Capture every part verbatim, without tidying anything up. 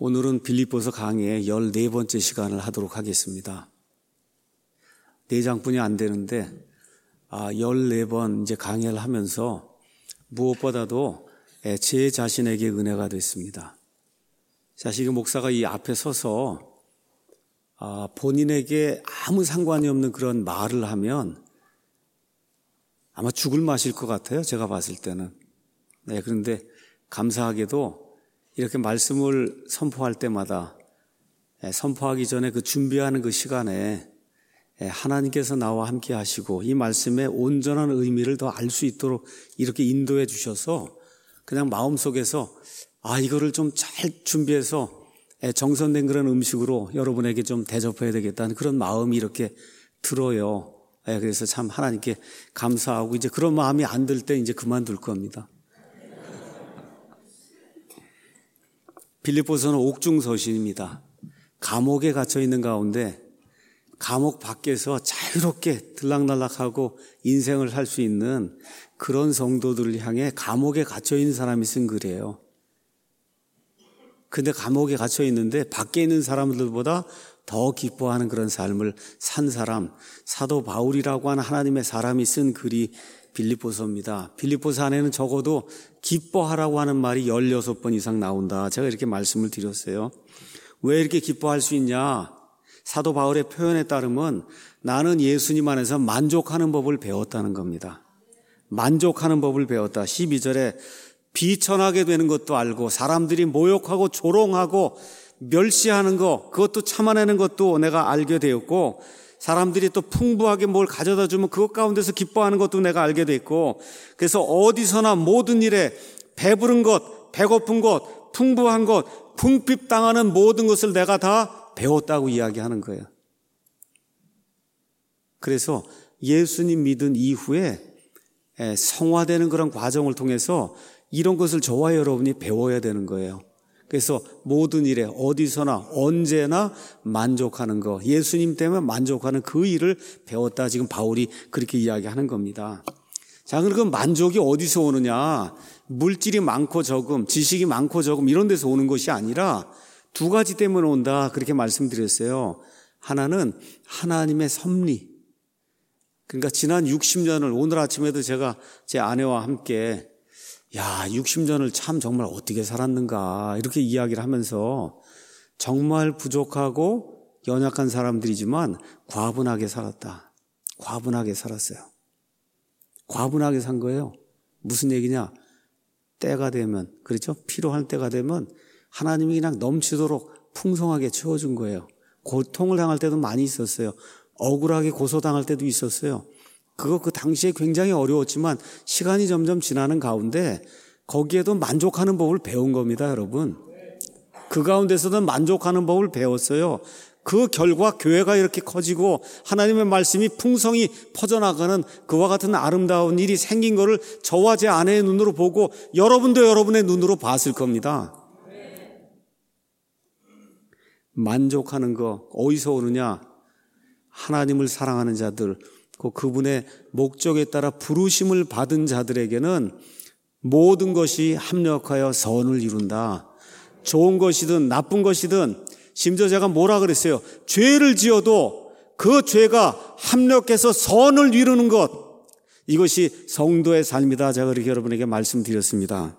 오늘은 빌립보서 강의의 열네 번째 시간을 하도록 하겠습니다. 네 장뿐이 안 되는데 아, 열네 번 이제 강의를 하면서 무엇보다도 제 자신에게 은혜가 됐습니다. 사실 목사가 이 앞에 서서 아, 본인에게 아무 상관이 없는 그런 말을 하면 아마 죽을 맛일 것 같아요. 제가 봤을 때는. 네, 그런데 감사하게도 이렇게 말씀을 선포할 때마다 선포하기 전에 그 준비하는 그 시간에 하나님께서 나와 함께 하시고 이 말씀의 온전한 의미를 더 알 수 있도록 이렇게 인도해 주셔서 그냥 마음속에서 아 이거를 좀 잘 준비해서 정선된 그런 음식으로 여러분에게 좀 대접해야 되겠다는 그런 마음이 이렇게 들어요. 그래서 참 하나님께 감사하고 이제 그런 마음이 안 들 때 이제 그만둘 겁니다. 빌립보서는 옥중서신입니다. 감옥에 갇혀 있는 가운데 감옥 밖에서 자유롭게 들락날락하고 인생을 살 수 있는 그런 성도들을 향해 감옥에 갇혀 있는 사람이 쓴 글이에요. 근데 감옥에 갇혀 있는데 밖에 있는 사람들보다 더 기뻐하는 그런 삶을 산 사람, 사도 바울이라고 하는 하나님의 사람이 쓴 글이 빌립보서입니다. 빌립보서 안에는 적어도 기뻐하라고 하는 말이 열여섯 번 이상 나온다. 제가 이렇게 말씀을 드렸어요. 왜 이렇게 기뻐할 수 있냐? 사도 바울의 표현에 따르면 나는 예수님 안에서 만족하는 법을 배웠다는 겁니다. 만족하는 법을 배웠다. 십이 절에 비천하게 되는 것도 알고 사람들이 모욕하고 조롱하고 멸시하는 것, 그것도 참아내는 것도 내가 알게 되었고 사람들이 또 풍부하게 뭘 가져다 주면 그것 가운데서 기뻐하는 것도 내가 알게 됐고 그래서 어디서나 모든 일에 배부른 것, 배고픈 것, 풍부한 것, 궁핍당하는 모든 것을 내가 다 배웠다고 이야기하는 거예요. 그래서 예수님 믿은 이후에 성화되는 그런 과정을 통해서 이런 것을 저와 여러분이 배워야 되는 거예요. 그래서 모든 일에 어디서나 언제나 만족하는 거, 예수님 때문에 만족하는 그 일을 배웠다. 지금 바울이 그렇게 이야기하는 겁니다. 자, 그럼 그 만족이 어디서 오느냐? 물질이 많고 적음, 지식이 많고 적음 이런 데서 오는 것이 아니라 두 가지 때문에 온다. 그렇게 말씀드렸어요. 하나는 하나님의 섭리. 그러니까 지난 육십 년을 오늘 아침에도 제가 제 아내와 함께 야, 육십 년을 참 정말 어떻게 살았는가 이렇게 이야기를 하면서 정말 부족하고 연약한 사람들이지만 과분하게 살았다. 과분하게 살았어요. 과분하게 산 거예요. 무슨 얘기냐? 때가 되면, 그렇죠? 필요할 때가 되면 하나님이 그냥 넘치도록 풍성하게 채워준 거예요. 고통을 당할 때도 많이 있었어요. 억울하게 고소당할 때도 있었어요. 그거 그 당시에 굉장히 어려웠지만 시간이 점점 지나는 가운데 거기에도 만족하는 법을 배운 겁니다, 여러분. 그 가운데서도 만족하는 법을 배웠어요. 그 결과 교회가 이렇게 커지고 하나님의 말씀이 풍성히 퍼져나가는 그와 같은 아름다운 일이 생긴 거를 저와 제 아내의 눈으로 보고 여러분도 여러분의 눈으로 봤을 겁니다. 만족하는 거 어디서 오느냐? 하나님을 사랑하는 자들, 그분의 목적에 따라 부르심을 받은 자들에게는 모든 것이 합력하여 선을 이룬다. 좋은 것이든 나쁜 것이든 심지어 제가 뭐라 그랬어요? 죄를 지어도 그 죄가 합력해서 선을 이루는 것, 이것이 성도의 삶이다. 제가 그렇게 여러분에게 말씀드렸습니다.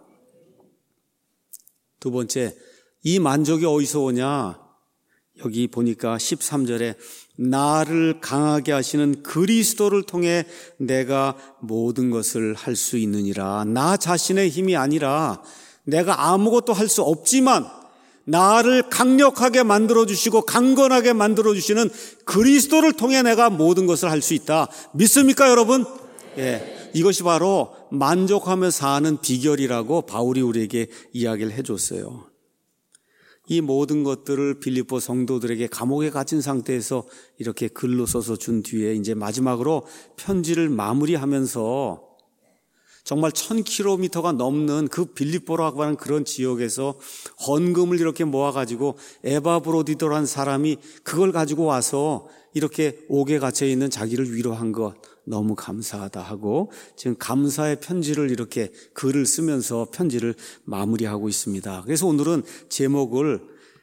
두 번째, 이 만족이 어디서 오냐? 여기 보니까 십삼 절에 나를 강하게 하시는 그리스도를 통해 내가 모든 것을 할 수 있느니라. 나 자신의 힘이 아니라 내가 아무것도 할 수 없지만 나를 강력하게 만들어주시고 강건하게 만들어주시는 그리스도를 통해 내가 모든 것을 할 수 있다. 믿습니까, 여러분? 예, 이것이 바로 만족하며 사는 비결이라고 바울이 우리에게 이야기를 해줬어요. 이 모든 것들을 빌립보 성도들에게 감옥에 갇힌 상태에서 이렇게 글로 써서 준 뒤에 이제 마지막으로 편지를 마무리하면서 정말 천 킬로미터가 넘는 그 빌립보라고 하는 그런 지역에서 헌금을 이렇게 모아가지고 에바브로디도라는 사람이 그걸 가지고 와서 이렇게 옥에 갇혀 있는 자기를 위로한 것 너무 감사하다 하고 지금 감사의 편지를 이렇게 글을 쓰면서 편지를 마무리하고 있습니다. 그래서 오늘은 제목을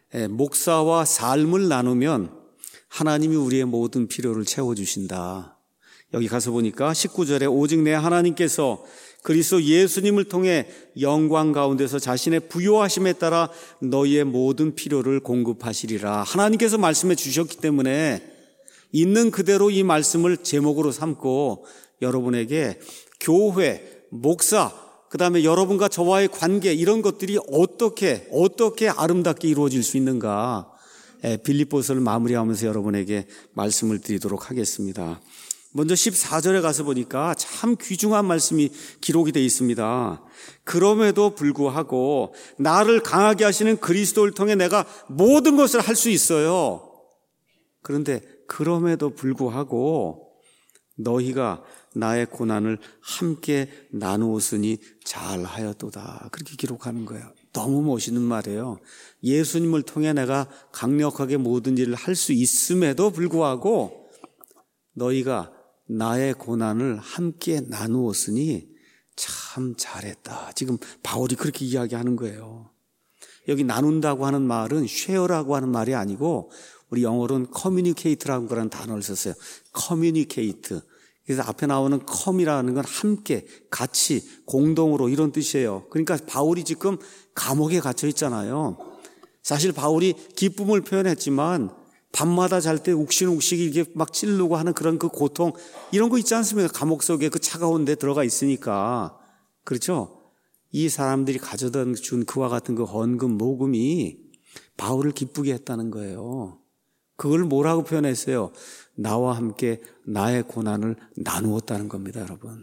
목사와 삶을 나누면 하나님이 우리의 모든 필요를 채워주신다. 여기 가서 보니까 십구 절에 오직 내 하나님께서 그리스도 예수님을 통해 영광 가운데서 자신의 부요하심에 따라 너희의 모든 필요를 공급하시리라. 하나님께서 말씀해 주셨기 때문에 있는 그대로 이 말씀을 제목으로 삼고 여러분에게 교회, 목사, 그 다음에 여러분과 저와의 관계 이런 것들이 어떻게 어떻게 아름답게 이루어질 수 있는가, 빌립보서를 마무리하면서 여러분에게 말씀을 드리도록 하겠습니다. 먼저 십사 절에 가서 보니까 참 귀중한 말씀이 기록이 되어 있습니다. 그럼에도 불구하고 나를 강하게 하시는 그리스도를 통해 내가 모든 것을 할 수 있어요. 그런데 그럼에도 불구하고 너희가 나의 고난을 함께 나누었으니 잘하였도다. 그렇게 기록하는 거예요. 너무 멋있는 말이에요. 예수님을 통해 내가 강력하게 모든 일을 할 수 있음에도 불구하고 너희가 나의 고난을 함께 나누었으니 참 잘했다. 지금 바울이 그렇게 이야기하는 거예요. 여기 나눈다고 하는 말은 쉐어라고 하는 말이 아니고 우리 영어로는 communicate라는 거라는 단어를 썼어요. communicate. 그래서 앞에 나오는 come이라는 건 함께, 같이, 공동으로 이런 뜻이에요. 그러니까 바울이 지금 감옥에 갇혀 있잖아요. 사실 바울이 기쁨을 표현했지만 밤마다 잘 때 욱신욱신 이게 막 찌르고 하는 그런 그 고통 이런 거 있지 않습니까? 감옥 속에 그 차가운 데 들어가 있으니까. 그렇죠? 이 사람들이 가져다 준 그와 같은 그 헌금, 모금이 바울을 기쁘게 했다는 거예요. 그걸 뭐라고 표현했어요? 나와 함께 나의 고난을 나누었다는 겁니다, 여러분.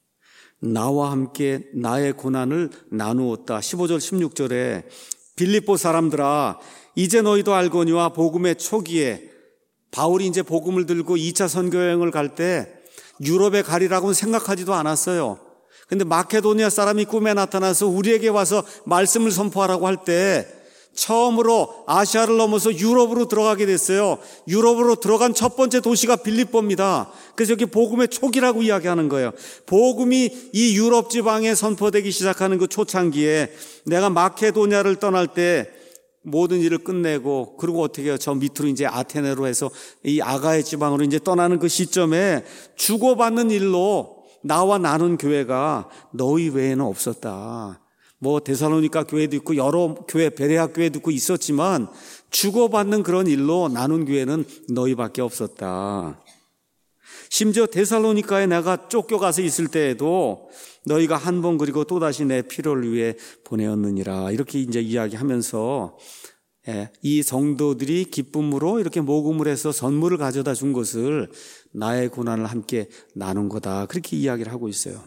나와 함께 나의 고난을 나누었다. 십오 절, 십육 절에 빌립보 사람들아 이제 너희도 알거니와 복음의 초기에 바울이 이제 복음을 들고 이 차 선교여행을 갈 때 유럽에 가리라고는 생각하지도 않았어요. 근데 마케도니아 사람이 꿈에 나타나서 우리에게 와서 말씀을 선포하라고 할 때 처음으로 아시아를 넘어서 유럽으로 들어가게 됐어요. 유럽으로 들어간 첫 번째 도시가 빌립보입니다. 그래서 여기 복음의 초기라고 이야기하는 거예요. 복음이 이 유럽 지방에 선포되기 시작하는 그 초창기에 내가 마케도니아를 떠날 때 모든 일을 끝내고 그리고 어떻게 해요? 저 밑으로 이제 아테네로 해서 이 아가의 지방으로 이제 떠나는 그 시점에 주고받는 일로 나와 나눈 교회가 너희 외에는 없었다. 뭐 데살로니가 교회도 있고 여러 교회, 베레아 교회도 있고 있었지만 주고받는 그런 일로 나눈 교회는 너희밖에 없었다. 심지어 데살로니가에 내가 쫓겨가서 있을 때에도 너희가 한 번 그리고 또다시 내 필요를 위해 보내었느니라. 이렇게 이제 이야기하면서 이 성도들이 기쁨으로 이렇게 모금을 해서 선물을 가져다 준 것을 나의 고난을 함께 나눈 거다. 그렇게 이야기를 하고 있어요.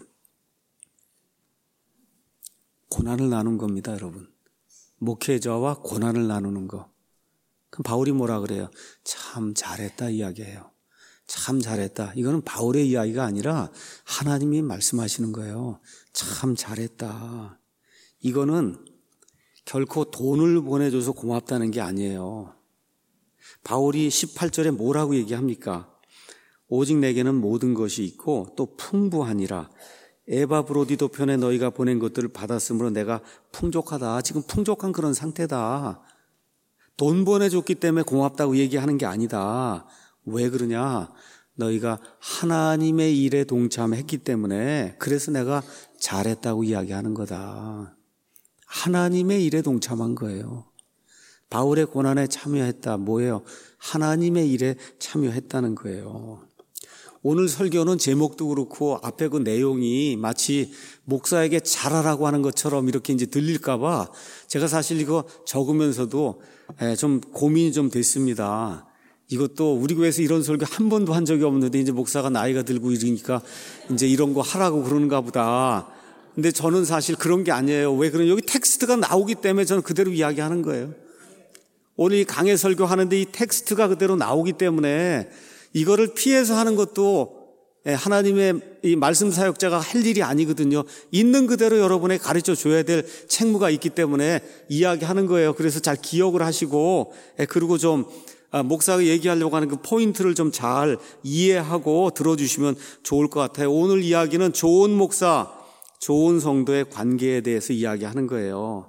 고난을 나눈 겁니다, 여러분. 목회자와 고난을 나누는 거. 그럼 바울이 뭐라 그래요? 참 잘했다 이야기해요. 참 잘했다. 이거는 바울의 이야기가 아니라 하나님이 말씀하시는 거예요. 참 잘했다. 이거는 결코 돈을 보내줘서 고맙다는 게 아니에요. 바울이 십팔 절에 뭐라고 얘기합니까? 오직 내게는 모든 것이 있고 또 풍부하니라. 에바브로디도 편에 너희가 보낸 것들을 받았으므로 내가 풍족하다. 지금 풍족한 그런 상태다. 돈 보내줬기 때문에 고맙다고 얘기하는 게 아니다. 왜 그러냐? 너희가 하나님의 일에 동참했기 때문에 그래서 내가 잘했다고 이야기하는 거다. 하나님의 일에 동참한 거예요. 바울의 고난에 참여했다. 뭐예요? 하나님의 일에 참여했다는 거예요. 오늘 설교는 제목도 그렇고 앞에 그 내용이 마치 목사에게 잘하라고 하는 것처럼 이렇게 이제 들릴까 봐 제가 사실 이거 적으면서도 좀 고민이 좀 됐습니다. 이것도 우리 교회에서 이런 설교 한 번도 한 적이 없는데 이제 목사가 나이가 들고 이러니까 이제 이런 거 하라고 그러는가 보다. 근데 저는 사실 그런 게 아니에요. 왜 그러냐? 여기 텍스트가 나오기 때문에 저는 그대로 이야기하는 거예요. 오늘 이 강해 설교하는데 이 텍스트가 그대로 나오기 때문에 이거를 피해서 하는 것도 하나님의 이 말씀 사역자가 할 일이 아니거든요. 있는 그대로 여러분에 가르쳐 줘야 될 책무가 있기 때문에 이야기하는 거예요. 그래서 잘 기억을 하시고 그리고 좀 목사가 얘기하려고 하는 그 포인트를 좀 잘 이해하고 들어주시면 좋을 것 같아요. 오늘 이야기는 좋은 목사, 좋은 성도의 관계에 대해서 이야기하는 거예요.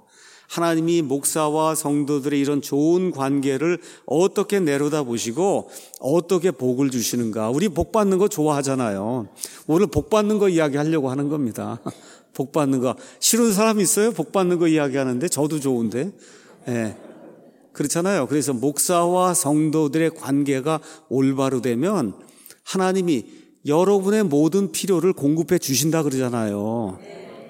하나님이 목사와 성도들의 이런 좋은 관계를 어떻게 내려다보시고 어떻게 복을 주시는가. 우리 복 받는 거 좋아하잖아요. 오늘 복 받는 거 이야기하려고 하는 겁니다. 복 받는 거. 싫은 사람 있어요? 복 받는 거 이야기하는데 저도 좋은데. 네. 그렇잖아요. 그래서 목사와 성도들의 관계가 올바로 되면 하나님이 여러분의 모든 필요를 공급해 주신다 그러잖아요.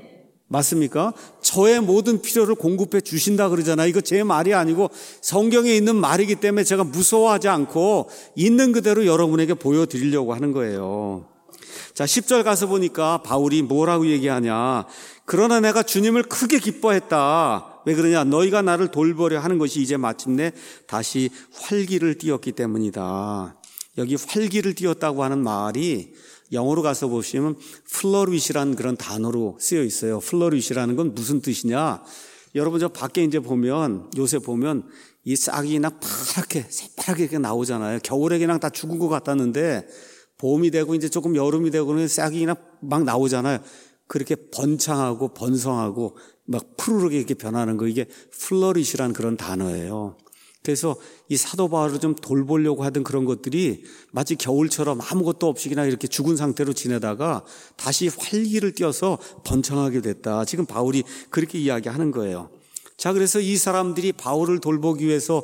맞습니까? 저의 모든 필요를 공급해 주신다 그러잖아요. 이거 제 말이 아니고 성경에 있는 말이기 때문에 제가 무서워하지 않고 있는 그대로 여러분에게 보여드리려고 하는 거예요. 자, 십 절 가서 보니까 바울이 뭐라고 얘기하냐. 그러나 내가 주님을 크게 기뻐했다. 왜 그러냐? 너희가 나를 돌보려 하는 것이 이제 마침내 다시 활기를 띠었기 때문이다. 여기 활기를 띠었다고 하는 말이 영어로 가서 보시면 플러리시라는 그런 단어로 쓰여 있어요. 플러리시라는 건 무슨 뜻이냐? 여러분 저 밖에 이제 보면 요새 보면 이 싹이 그냥 파랗게 새파랗게 이렇게 나오잖아요. 겨울에 그냥 다 죽은 것 같았는데 봄이 되고 이제 조금 여름이 되고 그러면 싹이 그냥 막 나오잖아요. 그렇게 번창하고 번성하고 막 푸르르게 이렇게 변하는 거, 이게 플러리시라는 그런 단어예요. 그래서 이 사도 바울을 좀 돌보려고 하던 그런 것들이 마치 겨울처럼 아무것도 없이 그냥 이렇게 죽은 상태로 지내다가 다시 활기를 띠어서 번창하게 됐다. 지금 바울이 그렇게 이야기하는 거예요. 자, 그래서 이 사람들이 바울을 돌보기 위해서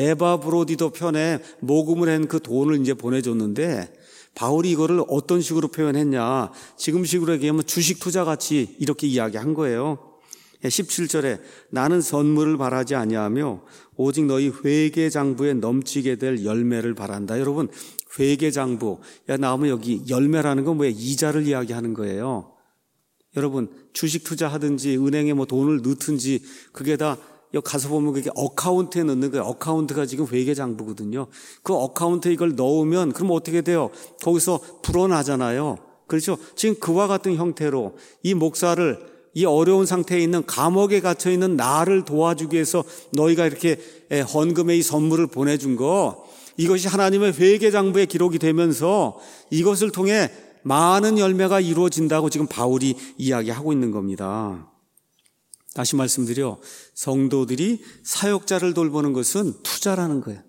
에바브로디도 편에 모금을 한 그 돈을 이제 보내줬는데 바울이 이거를 어떤 식으로 표현했냐. 지금식으로 얘기하면 주식 투자 같이 이렇게 이야기한 거예요. 십칠 절에 나는 선물을 바라지 아니하며 오직 너희 회계장부에 넘치게 될 열매를 바란다. 여러분, 회계장부 야 나오면 여기 열매라는 건 뭐예요? 이자를 이야기하는 거예요. 여러분, 주식 투자하든지 은행에 뭐 돈을 넣든지 그게 다 여기 가서 보면 그게 어카운트에 넣는 거예요. 어카운트가 지금 회계장부거든요. 그 어카운트에 이걸 넣으면 그럼 어떻게 돼요? 거기서 불어나잖아요. 그렇죠? 지금 그와 같은 형태로 이 목사를 이 어려운 상태에 있는 감옥에 갇혀 있는 나를 도와주기 위해서 너희가 이렇게 헌금의 이 선물을 보내준 거, 이것이 하나님의 회계장부에 기록이 되면서 이것을 통해 많은 열매가 이루어진다고 지금 바울이 이야기하고 있는 겁니다. 다시 말씀드려, 성도들이 사역자를 돌보는 것은 투자라는 거예요.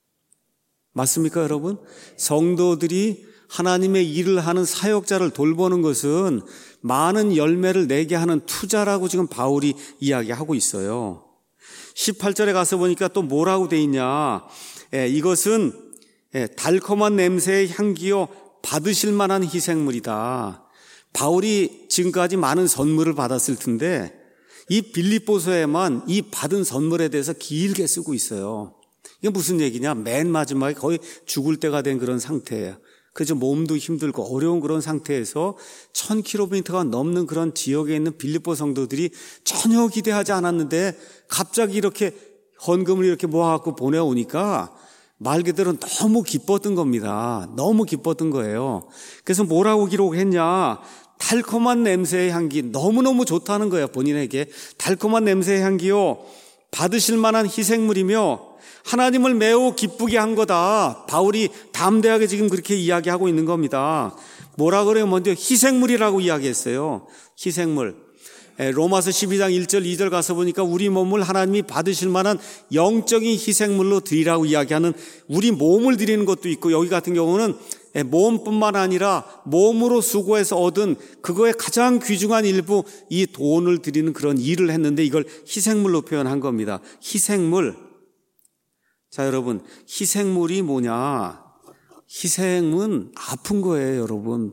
맞습니까, 여러분? 성도들이 하나님의 일을 하는 사역자를 돌보는 것은 많은 열매를 내게 하는 투자라고 지금 바울이 이야기하고 있어요. 십팔 절에 가서 보니까 또 뭐라고 돼 있냐. 예, 이것은 예, 달콤한 냄새의 향기요 받으실 만한 희생물이다. 바울이 지금까지 많은 선물을 받았을 텐데 이 빌립보서에만 이 받은 선물에 대해서 길게 쓰고 있어요. 이게 무슨 얘기냐? 맨 마지막에 거의 죽을 때가 된 그런 상태예요. 그래서 몸도 힘들고 어려운 그런 상태에서 천 킬로미터가 넘는 그런 지역에 있는 빌립보 성도들이 전혀 기대하지 않았는데 갑자기 이렇게 헌금을 이렇게 모아갖고 보내오니까 말 그대로 너무 기뻤던 겁니다. 너무 기뻤던 거예요. 그래서 뭐라고 기록했냐? 달콤한 냄새의 향기, 너무너무 좋다는 거예요. 본인에게 달콤한 냄새의 향기요 받으실 만한 희생물이며 하나님을 매우 기쁘게 한 거다. 바울이 담대하게 지금 그렇게 이야기하고 있는 겁니다. 뭐라 그래요? 먼저 희생물이라고 이야기했어요. 희생물. 로마서 십이 장 일 절 이 절 가서 보니까 우리 몸을 하나님이 받으실 만한 영적인 희생물로 드리라고 이야기하는, 우리 몸을 드리는 것도 있고, 여기 같은 경우는 몸뿐만 아니라 몸으로 수고해서 얻은 그거의 가장 귀중한 일부, 이 돈을 드리는 그런 일을 했는데 이걸 희생물로 표현한 겁니다. 희생물. 자, 여러분, 희생물이 뭐냐? 희생은 아픈 거예요, 여러분.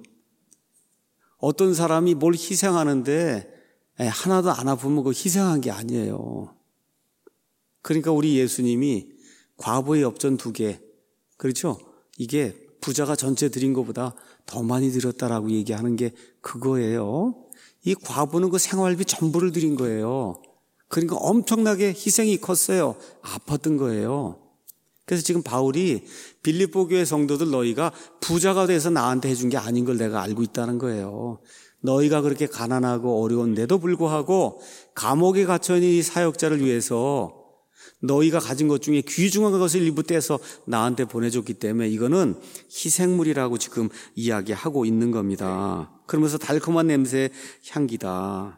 어떤 사람이 뭘 희생하는데 하나도 안 아프면 그거 희생한 게 아니에요. 그러니까 우리 예수님이 과부의 엽전 두 개, 그렇죠? 이게 부자가 전체 드린 것보다 더 많이 드렸다라고 얘기하는 게 그거예요. 이 과부는 그 생활비 전부를 드린 거예요. 그러니까 엄청나게 희생이 컸어요. 아팠던 거예요. 그래서 지금 바울이 빌립보 교회 성도들, 너희가 부자가 돼서 나한테 해준 게 아닌 걸 내가 알고 있다는 거예요. 너희가 그렇게 가난하고 어려운데도 불구하고 감옥에 갇혀있는 이 사역자를 위해서 너희가 가진 것 중에 귀중한 것을 일부 떼서 나한테 보내줬기 때문에 이거는 희생물이라고 지금 이야기하고 있는 겁니다. 그러면서 달콤한 냄새의 향기다.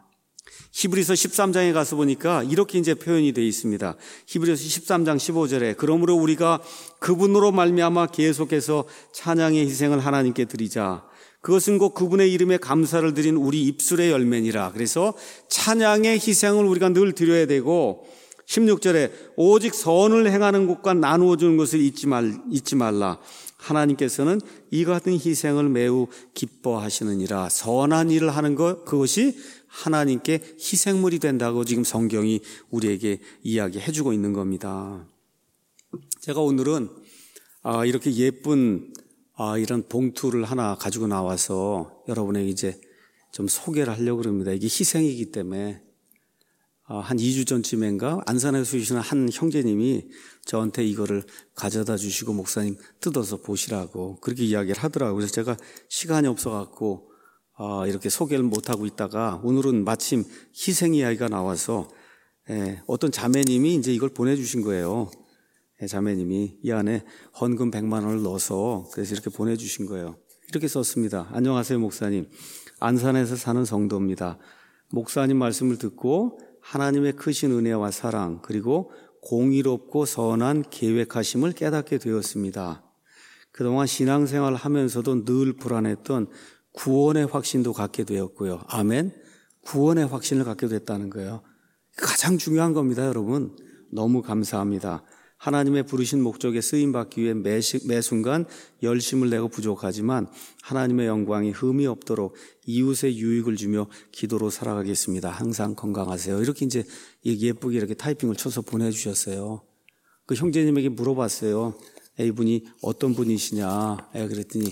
히브리서 십삼 장에 가서 보니까 이렇게 이제 표현이 되어 있습니다. 히브리서 십삼 장 십오 절에 그러므로 우리가 그분으로 말미암아 계속해서 찬양의 희생을 하나님께 드리자. 그것은 곧 그분의 이름에 감사를 드린 우리 입술의 열매니라. 그래서 찬양의 희생을 우리가 늘 드려야 되고, 십육 절에 오직 선을 행하는 것과 나누어 주는 것을 잊지 말, 잊지 말라. 하나님께서는 이 같은 희생을 매우 기뻐하시느니라. 선한 일을 하는 것, 그것이 하나님께 희생물이 된다고 지금 성경이 우리에게 이야기해 주고 있는 겁니다. 제가 오늘은 이렇게 예쁜 이런 봉투를 하나 가지고 나와서 여러분에게 이제 좀 소개를 하려고 합니다. 이게 희생이기 때문에 한 이 주 전쯤인가 안산에서 주시는 한 형제님이 저한테 이거를 가져다 주시고 목사님 뜯어서 보시라고 그렇게 이야기를 하더라고요. 그래서 제가 시간이 없어갖고 이렇게 소개를 못하고 있다가 오늘은 마침 희생 이야기가 나와서 어떤 자매님이 이제 이걸 보내주신 거예요. 자매님이 이 안에 헌금 백만 원을 넣어서 그래서 이렇게 보내주신 거예요. 이렇게 썼습니다. 안녕하세요 목사님. 안산에서 사는 성도입니다. 목사님 말씀을 듣고 하나님의 크신 은혜와 사랑 그리고 공의롭고 선한 계획하심을 깨닫게 되었습니다. 그동안 신앙생활을 하면서도 늘 불안했던 구원의 확신도 갖게 되었고요. 아멘. 구원의 확신을 갖게 됐다는 거예요. 가장 중요한 겁니다, 여러분. 너무 감사합니다. 하나님의 부르신 목적에 쓰임받기 위해 매, 매 순간 열심을 내고 부족하지만 하나님의 영광이 흠이 없도록 이웃의 유익을 주며 기도로 살아가겠습니다. 항상 건강하세요. 이렇게 이제 예쁘게 이렇게 타이핑을 쳐서 보내주셨어요. 그 형제님에게 물어봤어요. 이분이 어떤 분이시냐. 그랬더니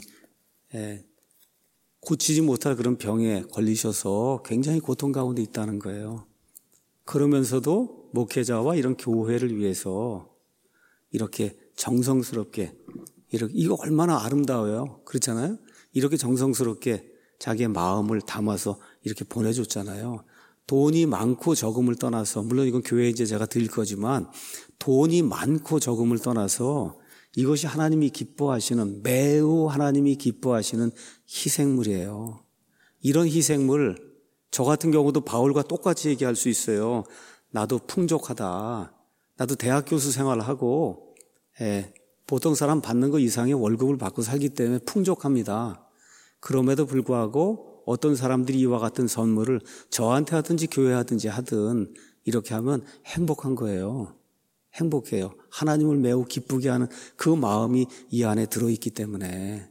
고치지 못할 그런 병에 걸리셔서 굉장히 고통 가운데 있다는 거예요. 그러면서도 목회자와 이런 교회를 위해서 이렇게 정성스럽게 이렇게 이거 얼마나 아름다워요. 그렇잖아요. 이렇게 정성스럽게 자기의 마음을 담아서 이렇게 보내줬잖아요. 돈이 많고 적음을 떠나서 물론 이건 교회에 이제 제가 드릴 거지만 돈이 많고 적음을 떠나서 이것이 하나님이 기뻐하시는 매우 하나님이 기뻐하시는 희생물이에요. 이런 희생물 저 같은 경우도 바울과 똑같이 얘기할 수 있어요. 나도 풍족하다. 나도 대학 교수 생활을 하고 예, 보통 사람 받는 거 이상의 월급을 받고 살기 때문에 풍족합니다. 그럼에도 불구하고 어떤 사람들이 이와 같은 선물을 저한테 하든지 교회 하든지 하든 이렇게 하면 행복한 거예요. 행복해요. 하나님을 매우 기쁘게 하는 그 마음이 이 안에 들어있기 때문에.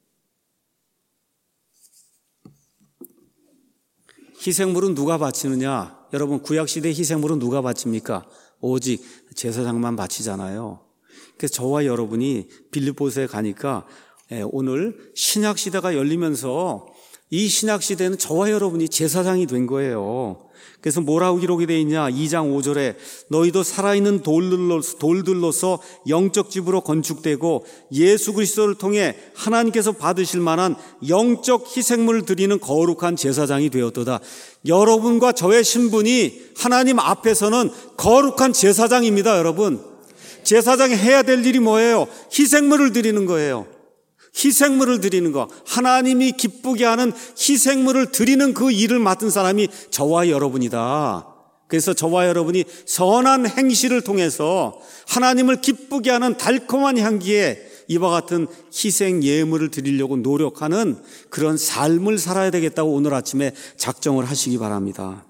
희생물은 누가 바치느냐? 여러분 구약시대 희생물은 누가 바칩니까? 오직 제사장만 바치잖아요. 그래서 저와 여러분이 빌립보서에 가니까 오늘 신약시대가 열리면서 이 신약시대는 저와 여러분이 제사장이 된 거예요. 그래서 뭐라고 기록이 되어 있냐? 이 장 오 절에 너희도 살아있는 돌들로서, 돌들로서 영적 집으로 건축되고 예수 그리스도를 통해 하나님께서 받으실 만한 영적 희생물을 드리는 거룩한 제사장이 되었도다. 여러분과 저의 신분이 하나님 앞에서는 거룩한 제사장입니다. 여러분, 제사장이 해야 될 일이 뭐예요? 희생물을 드리는 거예요. 희생물을 드리는 거. 하나님이 기쁘게 하는 희생물을 드리는 그 일을 맡은 사람이 저와 여러분이다. 그래서 저와 여러분이 선한 행실을 통해서 하나님을 기쁘게 하는 달콤한 향기에 이와 같은 희생 예물을 드리려고 노력하는 그런 삶을 살아야 되겠다고 오늘 아침에 작정을 하시기 바랍니다.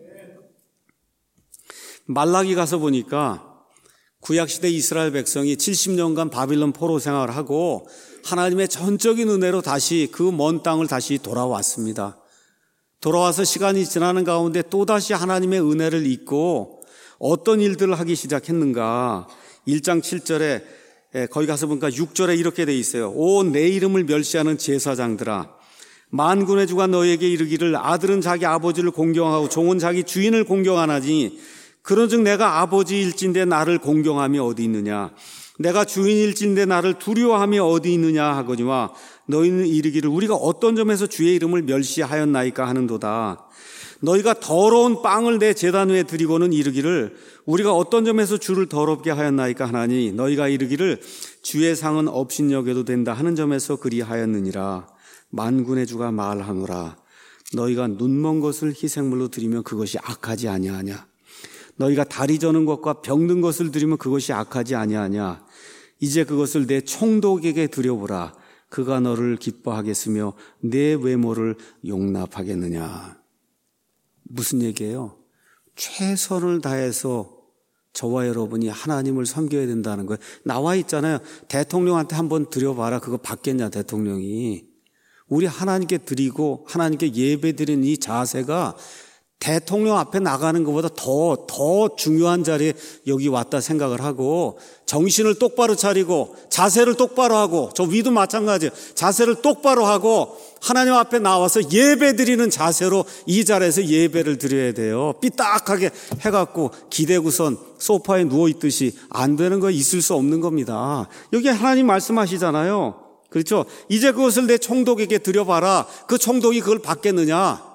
말라기 가서 보니까 구약시대 이스라엘 백성이 칠십 년간 바빌론 포로 생활을 하고 하나님의 전적인 은혜로 다시 그 먼 땅을 다시 돌아왔습니다. 돌아와서 시간이 지나는 가운데 또다시 하나님의 은혜를 잊고 어떤 일들을 하기 시작했는가. 일 장 칠 절에 거기 가서 보니까 육 절에 이렇게 돼 있어요. 오 내 이름을 멸시하는 제사장들아, 만군의 주가 너에게 이르기를 아들은 자기 아버지를 공경하고 종은 자기 주인을 공경하나니 그런즉 내가 아버지일진데 나를 공경함이 어디 있느냐? 내가 주인일진데 나를 두려워함이 어디 있느냐 하거니와 너희는 이르기를 우리가 어떤 점에서 주의 이름을 멸시하였나이까 하는도다. 너희가 더러운 빵을 내 제단 위에 드리고는 이르기를 우리가 어떤 점에서 주를 더럽게 하였나이까 하나니 너희가 이르기를 주의 상은 업신여겨도 된다 하는 점에서 그리하였느니라. 만군의 주가 말하노라. 너희가 눈먼 것을 희생물로 드리면 그것이 악하지 아니하냐. 너희가 다리 저는 것과 병든 것을 드리면 그것이 악하지 아니하냐. 이제 그것을 내 총독에게 드려보라. 그가 너를 기뻐하겠으며 내 외모를 용납하겠느냐. 무슨 얘기예요? 최선을 다해서 저와 여러분이 하나님을 섬겨야 된다는 거예요. 나와 있잖아요. 대통령한테 한번 드려봐라. 그거 받겠냐, 대통령이. 우리 하나님께 드리고 하나님께 예배 드리는 이 자세가 대통령 앞에 나가는 것보다 더, 더 중요한 자리에 여기 왔다 생각을 하고 정신을 똑바로 차리고 자세를 똑바로 하고 저 위도 마찬가지예요. 자세를 똑바로 하고 하나님 앞에 나와서 예배 드리는 자세로 이 자리에서 예배를 드려야 돼요. 삐딱하게 해갖고 기대고선 소파에 누워있듯이 안 되는 거 있을 수 없는 겁니다. 여기 하나님 말씀하시잖아요. 그렇죠? 이제 그것을 내 총독에게 드려봐라. 그 총독이 그걸 받겠느냐?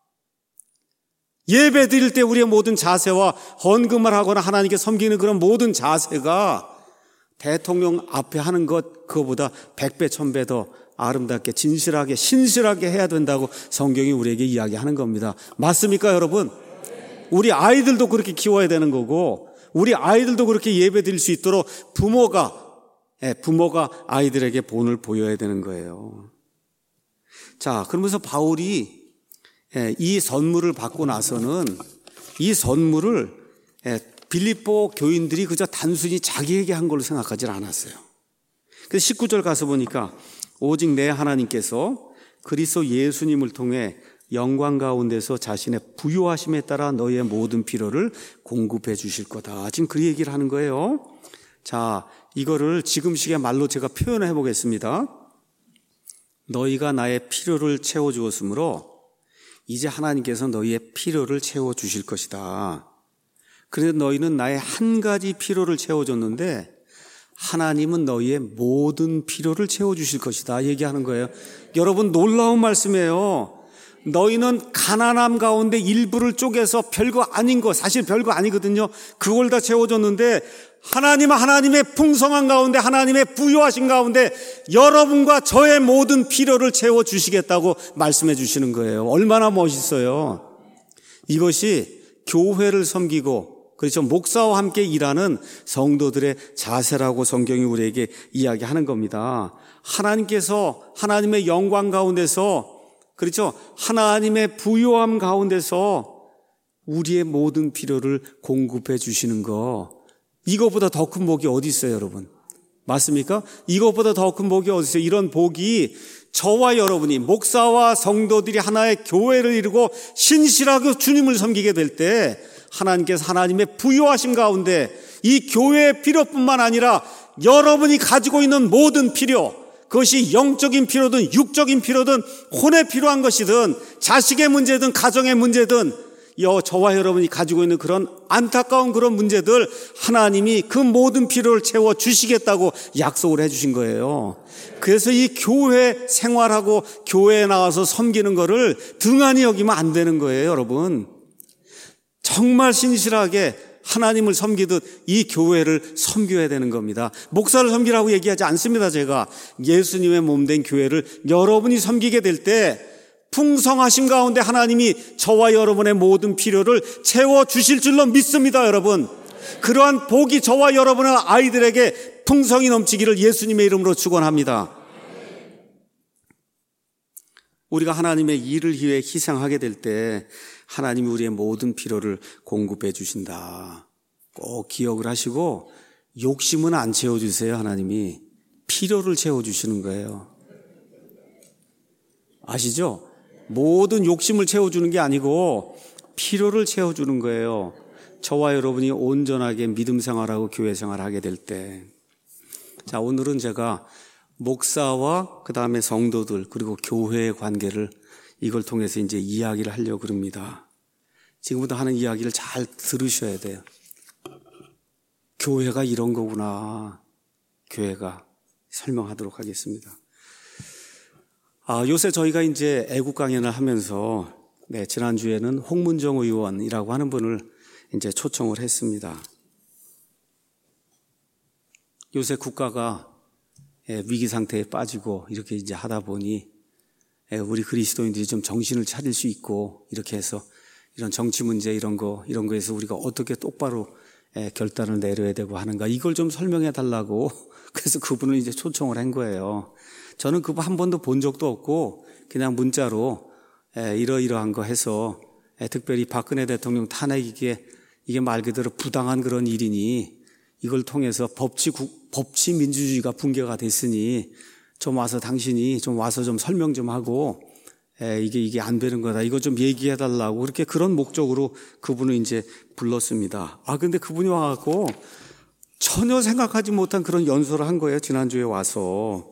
예배 드릴 때 우리의 모든 자세와 헌금을 하거나 하나님께 섬기는 그런 모든 자세가 대통령 앞에 하는 것 그거보다 백배 천배 더 아름답게 진실하게 신실하게 해야 된다고 성경이 우리에게 이야기하는 겁니다. 맞습니까, 여러분? 우리 아이들도 그렇게 키워야 되는 거고 우리 아이들도 그렇게 예배 드릴 수 있도록 부모가 부모가 아이들에게 본을 보여야 되는 거예요. 자, 그러면서 바울이 이 선물을 받고 나서는 이 선물을 빌립보 교인들이 그저 단순히 자기에게 한 걸로 생각하지 않았어요. 그래서 십구 절 가서 보니까 오직 내 하나님께서 그리스도 예수님을 통해 영광 가운데서 자신의 부요하심에 따라 너희의 모든 필요를 공급해 주실 거다. 지금 그 얘기를 하는 거예요. 자, 이거를 지금식의 말로 제가 표현해 보겠습니다. 너희가 나의 필요를 채워주었으므로 이제 하나님께서 너희의 필요를 채워주실 것이다. 그런데 너희는 나의 한 가지 필요를 채워줬는데 하나님은 너희의 모든 필요를 채워주실 것이다 얘기하는 거예요. 여러분, 놀라운 말씀이에요. 너희는 가난함 가운데 일부를 쪼개서 별거 아닌 거, 사실 별거 아니거든요. 그걸 다 채워줬는데 하나님은 하나님의 풍성한 가운데 하나님의 부요하신 가운데 여러분과 저의 모든 필요를 채워주시겠다고 말씀해 주시는 거예요. 얼마나 멋있어요. 이것이 교회를 섬기고 그렇죠. 목사와 함께 일하는 성도들의 자세라고 성경이 우리에게 이야기하는 겁니다. 하나님께서 하나님의 영광 가운데서 그렇죠. 하나님의 부요함 가운데서 우리의 모든 필요를 공급해 주시는 거, 이거보다 더 큰 복이 어디 있어요, 여러분? 맞습니까? 이것보다 더 큰 복이 어디 있어요? 이런 복이 저와 여러분이 목사와 성도들이 하나의 교회를 이루고 신실하게 주님을 섬기게 될 때 하나님께서 하나님의 부요하신 가운데 이 교회의 필요뿐만 아니라 여러분이 가지고 있는 모든 필요, 그것이 영적인 필요든 육적인 필요든 혼에 필요한 것이든 자식의 문제든 가정의 문제든 저와 여러분이 가지고 있는 그런 안타까운 그런 문제들 하나님이 그 모든 필요를 채워주시겠다고 약속을 해주신 거예요. 그래서 이 교회 생활하고 교회에 나와서 섬기는 거를 등한히 여기면 안 되는 거예요, 여러분. 정말 신실하게 하나님을 섬기듯 이 교회를 섬겨야 되는 겁니다. 목사를 섬기라고 얘기하지 않습니다. 제가 예수님의 몸된 교회를 여러분이 섬기게 될 때 풍성하신 가운데 하나님이 저와 여러분의 모든 필요를 채워주실 줄로 믿습니다, 여러분. 그러한 복이 저와 여러분의 아이들에게 풍성이 넘치기를 예수님의 이름으로 축원합니다. 우리가 하나님의 일을 위해 희생하게 될 때 하나님이 우리의 모든 필요를 공급해 주신다. 꼭 기억을 하시고 욕심은 안 채워주세요. 하나님이 필요를 채워주시는 거예요. 아시죠? 모든 욕심을 채워주는 게 아니고 필요를 채워주는 거예요. 저와 여러분이 온전하게 믿음 생활하고 교회 생활하게 될 때. 자, 오늘은 제가 목사와 그 다음에 성도들 그리고 교회의 관계를 이걸 통해서 이제 이야기를 하려고 합니다. 지금부터 하는 이야기를 잘 들으셔야 돼요. 교회가 이런 거구나. 교회가 설명하도록 하겠습니다. 아, 요새 저희가 이제 애국 강연을 하면서 네, 지난주에는 홍문정 의원이라고 하는 분을 이제 초청을 했습니다. 요새 국가가 위기 상태에 빠지고 이렇게 이제 하다 보니 우리 그리스도인들이 좀 정신을 차릴 수 있고 이렇게 해서 이런 정치 문제 이런 거 이런 거에서 우리가 어떻게 똑바로 결단을 내려야 되고 하는가 이걸 좀 설명해 달라고 그래서 그분을 이제 초청을 한 거예요. 저는 그분 한 번도 본 적도 없고 그냥 문자로 이러이러한 거 해서 특별히 박근혜 대통령 탄핵 이게 이게 말 그대로 부당한 그런 일이니 이걸 통해서 법치 법치 민주주의가 붕괴가 됐으니 좀 와서 당신이 좀 와서 좀 설명 좀 하고 에, 이게 이게 안 되는 거다. 이거 좀 얘기해 달라고 그렇게 그런 목적으로 그분을 이제 불렀습니다. 아 근데 그분이 와갖고 전혀 생각하지 못한 그런 연설을 한 거예요. 지난주에 와서.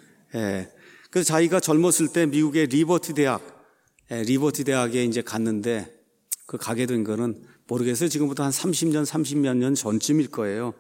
예. 그래서 자기가 젊었을 때 미국의 리버티 대학, 예, 리버티 대학에 이제 갔는데 그 가게 된 거는 모르겠어요. 지금부터 한 삼십 년, 삼십몇 년 전쯤일 거예요.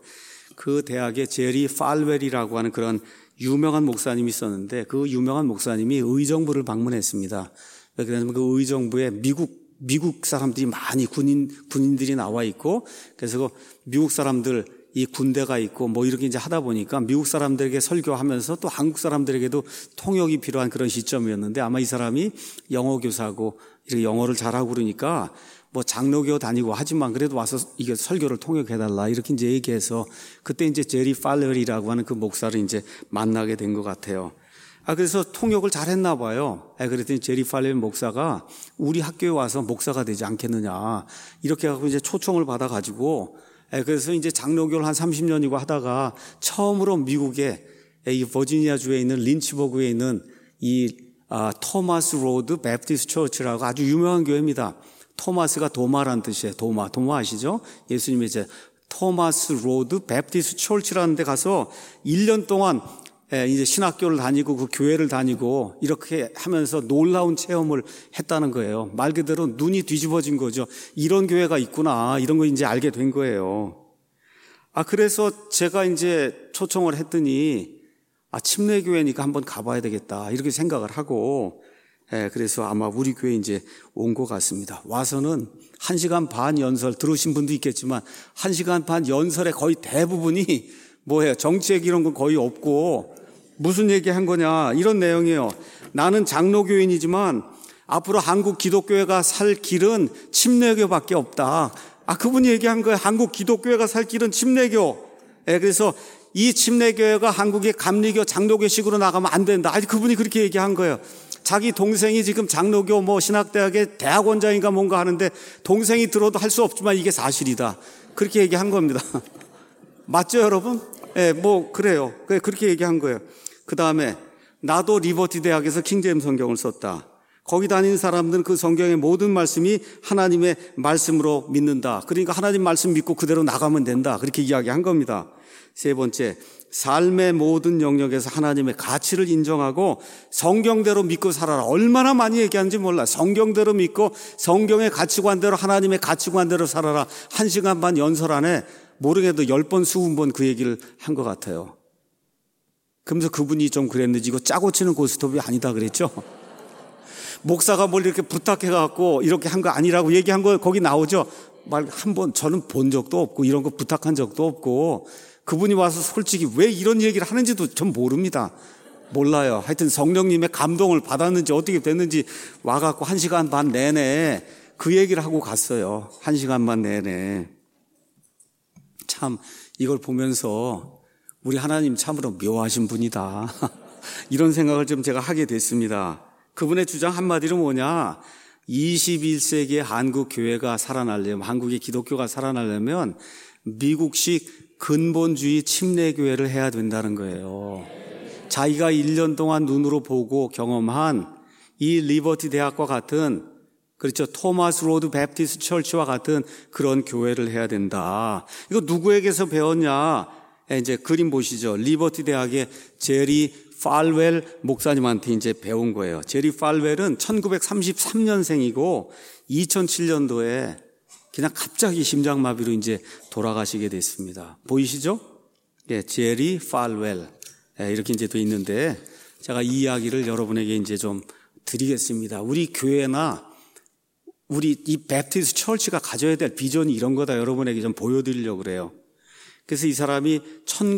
그 대학에 제리 팔웰이라고 하는 그런 유명한 목사님이 있었는데 그 유명한 목사님이 의정부를 방문했습니다. 그래서 그 의정부에 미국 미국 사람들이 많이 군인 군인들이 나와 있고 그래서 그 미국 사람들 이 군대가 있고 뭐 이렇게 이제 하다 보니까 미국 사람들에게 설교하면서 또 한국 사람들에게도 통역이 필요한 그런 시점이었는데 아마 이 사람이 영어 교사고 이렇게 영어를 잘하고 그러니까 뭐 장로교 다니고 하지만 그래도 와서 이게 설교를 통역해달라 이렇게 이제 얘기해서 그때 이제 제리 팔웰이라고 하는 그 목사를 이제 만나게 된 것 같아요. 아 그래서 통역을 잘했나 봐요. 아, 그랬더니 제리 팔웰 목사가 우리 학교에 와서 목사가 되지 않겠느냐 이렇게 하고 이제 초청을 받아가지고 아, 그래서 이제 장로교를 한 삼십 년이고 하다가 처음으로 미국의 이 버지니아 주에 있는 린치버그에 있는 이 아, 토마스 로드 베프티스트 처치라고 아주 유명한 교회입니다. 토마스가 도마란 뜻이에요. 도마. 도마 아시죠? 예수님의 이제 토마스 로드 베프티스트 처치라는 데 가서 일 년 동안 이제 신학교를 다니고 그 교회를 다니고 이렇게 하면서 놀라운 체험을 했다는 거예요. 말 그대로 눈이 뒤집어진 거죠. 이런 교회가 있구나. 이런 거 이제 알게 된 거예요. 아, 그래서 제가 이제 초청을 했더니 아, 침례교회니까 한번 가봐야 되겠다. 이렇게 생각을 하고 예, 그래서 아마 우리 교회에 이제 온 것 같습니다. 와서는 한 시간 반 연설 들으신 분도 있겠지만 한 시간 반 연설의 거의 대부분이 뭐예요? 정책 이런 건 거의 없고 무슨 얘기 한 거냐 이런 내용이에요. 나는 장로교인이지만 앞으로 한국 기독교회가 살 길은 침례교밖에 없다. 아, 그분이 얘기한 거예요. 한국 기독교회가 살 길은 침례교. 예, 그래서 이 침례교회가 한국의 감리교 장로교식으로 나가면 안 된다. 아니, 그분이 그렇게 얘기한 거예요. 자기 동생이 지금 장로교 뭐 신학대학의 대학원장인가 뭔가 하는데 동생이 들어도 할 수 없지만 이게 사실이다. 그렇게 얘기한 겁니다. 맞죠, 여러분? 예, 네, 뭐 그래요. 그렇게 얘기한 거예요. 그 다음에 나도 리버티 대학에서 킹제임스 성경을 썼다. 거기 다니는 사람들은 그 성경의 모든 말씀이 하나님의 말씀으로 믿는다. 그러니까 하나님 말씀 믿고 그대로 나가면 된다. 그렇게 이야기한 겁니다. 세 번째, 삶의 모든 영역에서 하나님의 가치를 인정하고 성경대로 믿고 살아라. 얼마나 많이 얘기하는지 몰라. 성경대로 믿고 성경의 가치관대로 하나님의 가치관대로 살아라. 한 시간 반 연설 안에 모르게도 열 번, 스무 번 그 얘기를 한 것 같아요. 그러면서 그분이 좀 그랬는지 이거 짜고 치는 고스톱이 아니다 그랬죠. 목사가 뭘 이렇게 부탁해갖고 이렇게 한 거 아니라고 얘기한 거 거기 나오죠. 말 한 번 저는 본 적도 없고 이런 거 부탁한 적도 없고 그분이 와서 솔직히 왜 이런 얘기를 하는지도 전 모릅니다. 몰라요. 하여튼 성령님의 감동을 받았는지 어떻게 됐는지 와갖고 한 시간 반 내내 그 얘기를 하고 갔어요. 한 시간 반 내내. 참 이걸 보면서 우리 하나님 참으로 묘하신 분이다. 이런 생각을 좀 제가 하게 됐습니다. 그분의 주장 한마디로 뭐냐? 이십일 세기의 한국 교회가 살아나려면, 한국의 기독교가 살아나려면 미국식 근본주의 침례교회를 해야 된다는 거예요. 자기가 일 년 동안 눈으로 보고 경험한 이 리버티 대학과 같은, 그렇죠, 토마스 로드 베프티스트 처치와 같은 그런 교회를 해야 된다. 이거 누구에게서 배웠냐? 이제 그림 보시죠. 리버티 대학의 제리 팔웰 목사님한테 이제 배운 거예요. 제리 팔웰은 천구백삼십삼 년생이고 이천칠 년도에 그냥 갑자기 심장마비로 이제 돌아가시게 됐습니다. 보이시죠? 예, 제리 팔웰. 예, 이렇게 이제 돼 있는데 제가 이 이야기를 여러분에게 이제 좀 드리겠습니다. 우리 교회나 우리 이 베프티스트 처치가 가져야 될 비전이 이런 거다 여러분에게 좀 보여드리려고 그래요. 그래서 이 사람이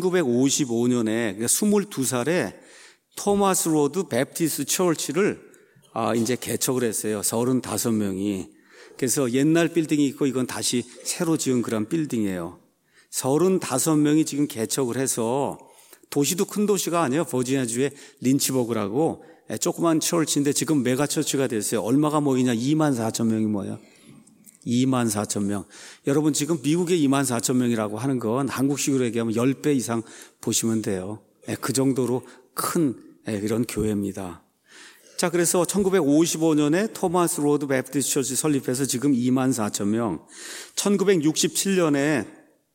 천구백오십오 년에 그러니까 스물두 살에 토마스 로드 베프티스트 처치를 아, 이제 개척을 했어요. 서른다섯 명이. 그래서 옛날 빌딩이 있고 이건 다시 새로 지은 그런 빌딩이에요. 서른다섯 명이 지금 개척을 해서 도시도 큰 도시가 아니에요. 버지니아주의 린치버그라고 조그만 처치인데 지금 메가처치가 됐어요. 얼마가 모이냐? 이만 사천 명이 모여요. 이만 사천 명. 여러분 지금 미국의 이만 사천 명이라고 하는 건 한국식으로 얘기하면 십 배 이상 보시면 돼요. 그 정도로 큰 이런 교회입니다. 자, 그래서 천구백오십오 년에 토마스 로드 베프티스트 처치 설립해서 지금 이만 사천 명. 천구백육십칠 년에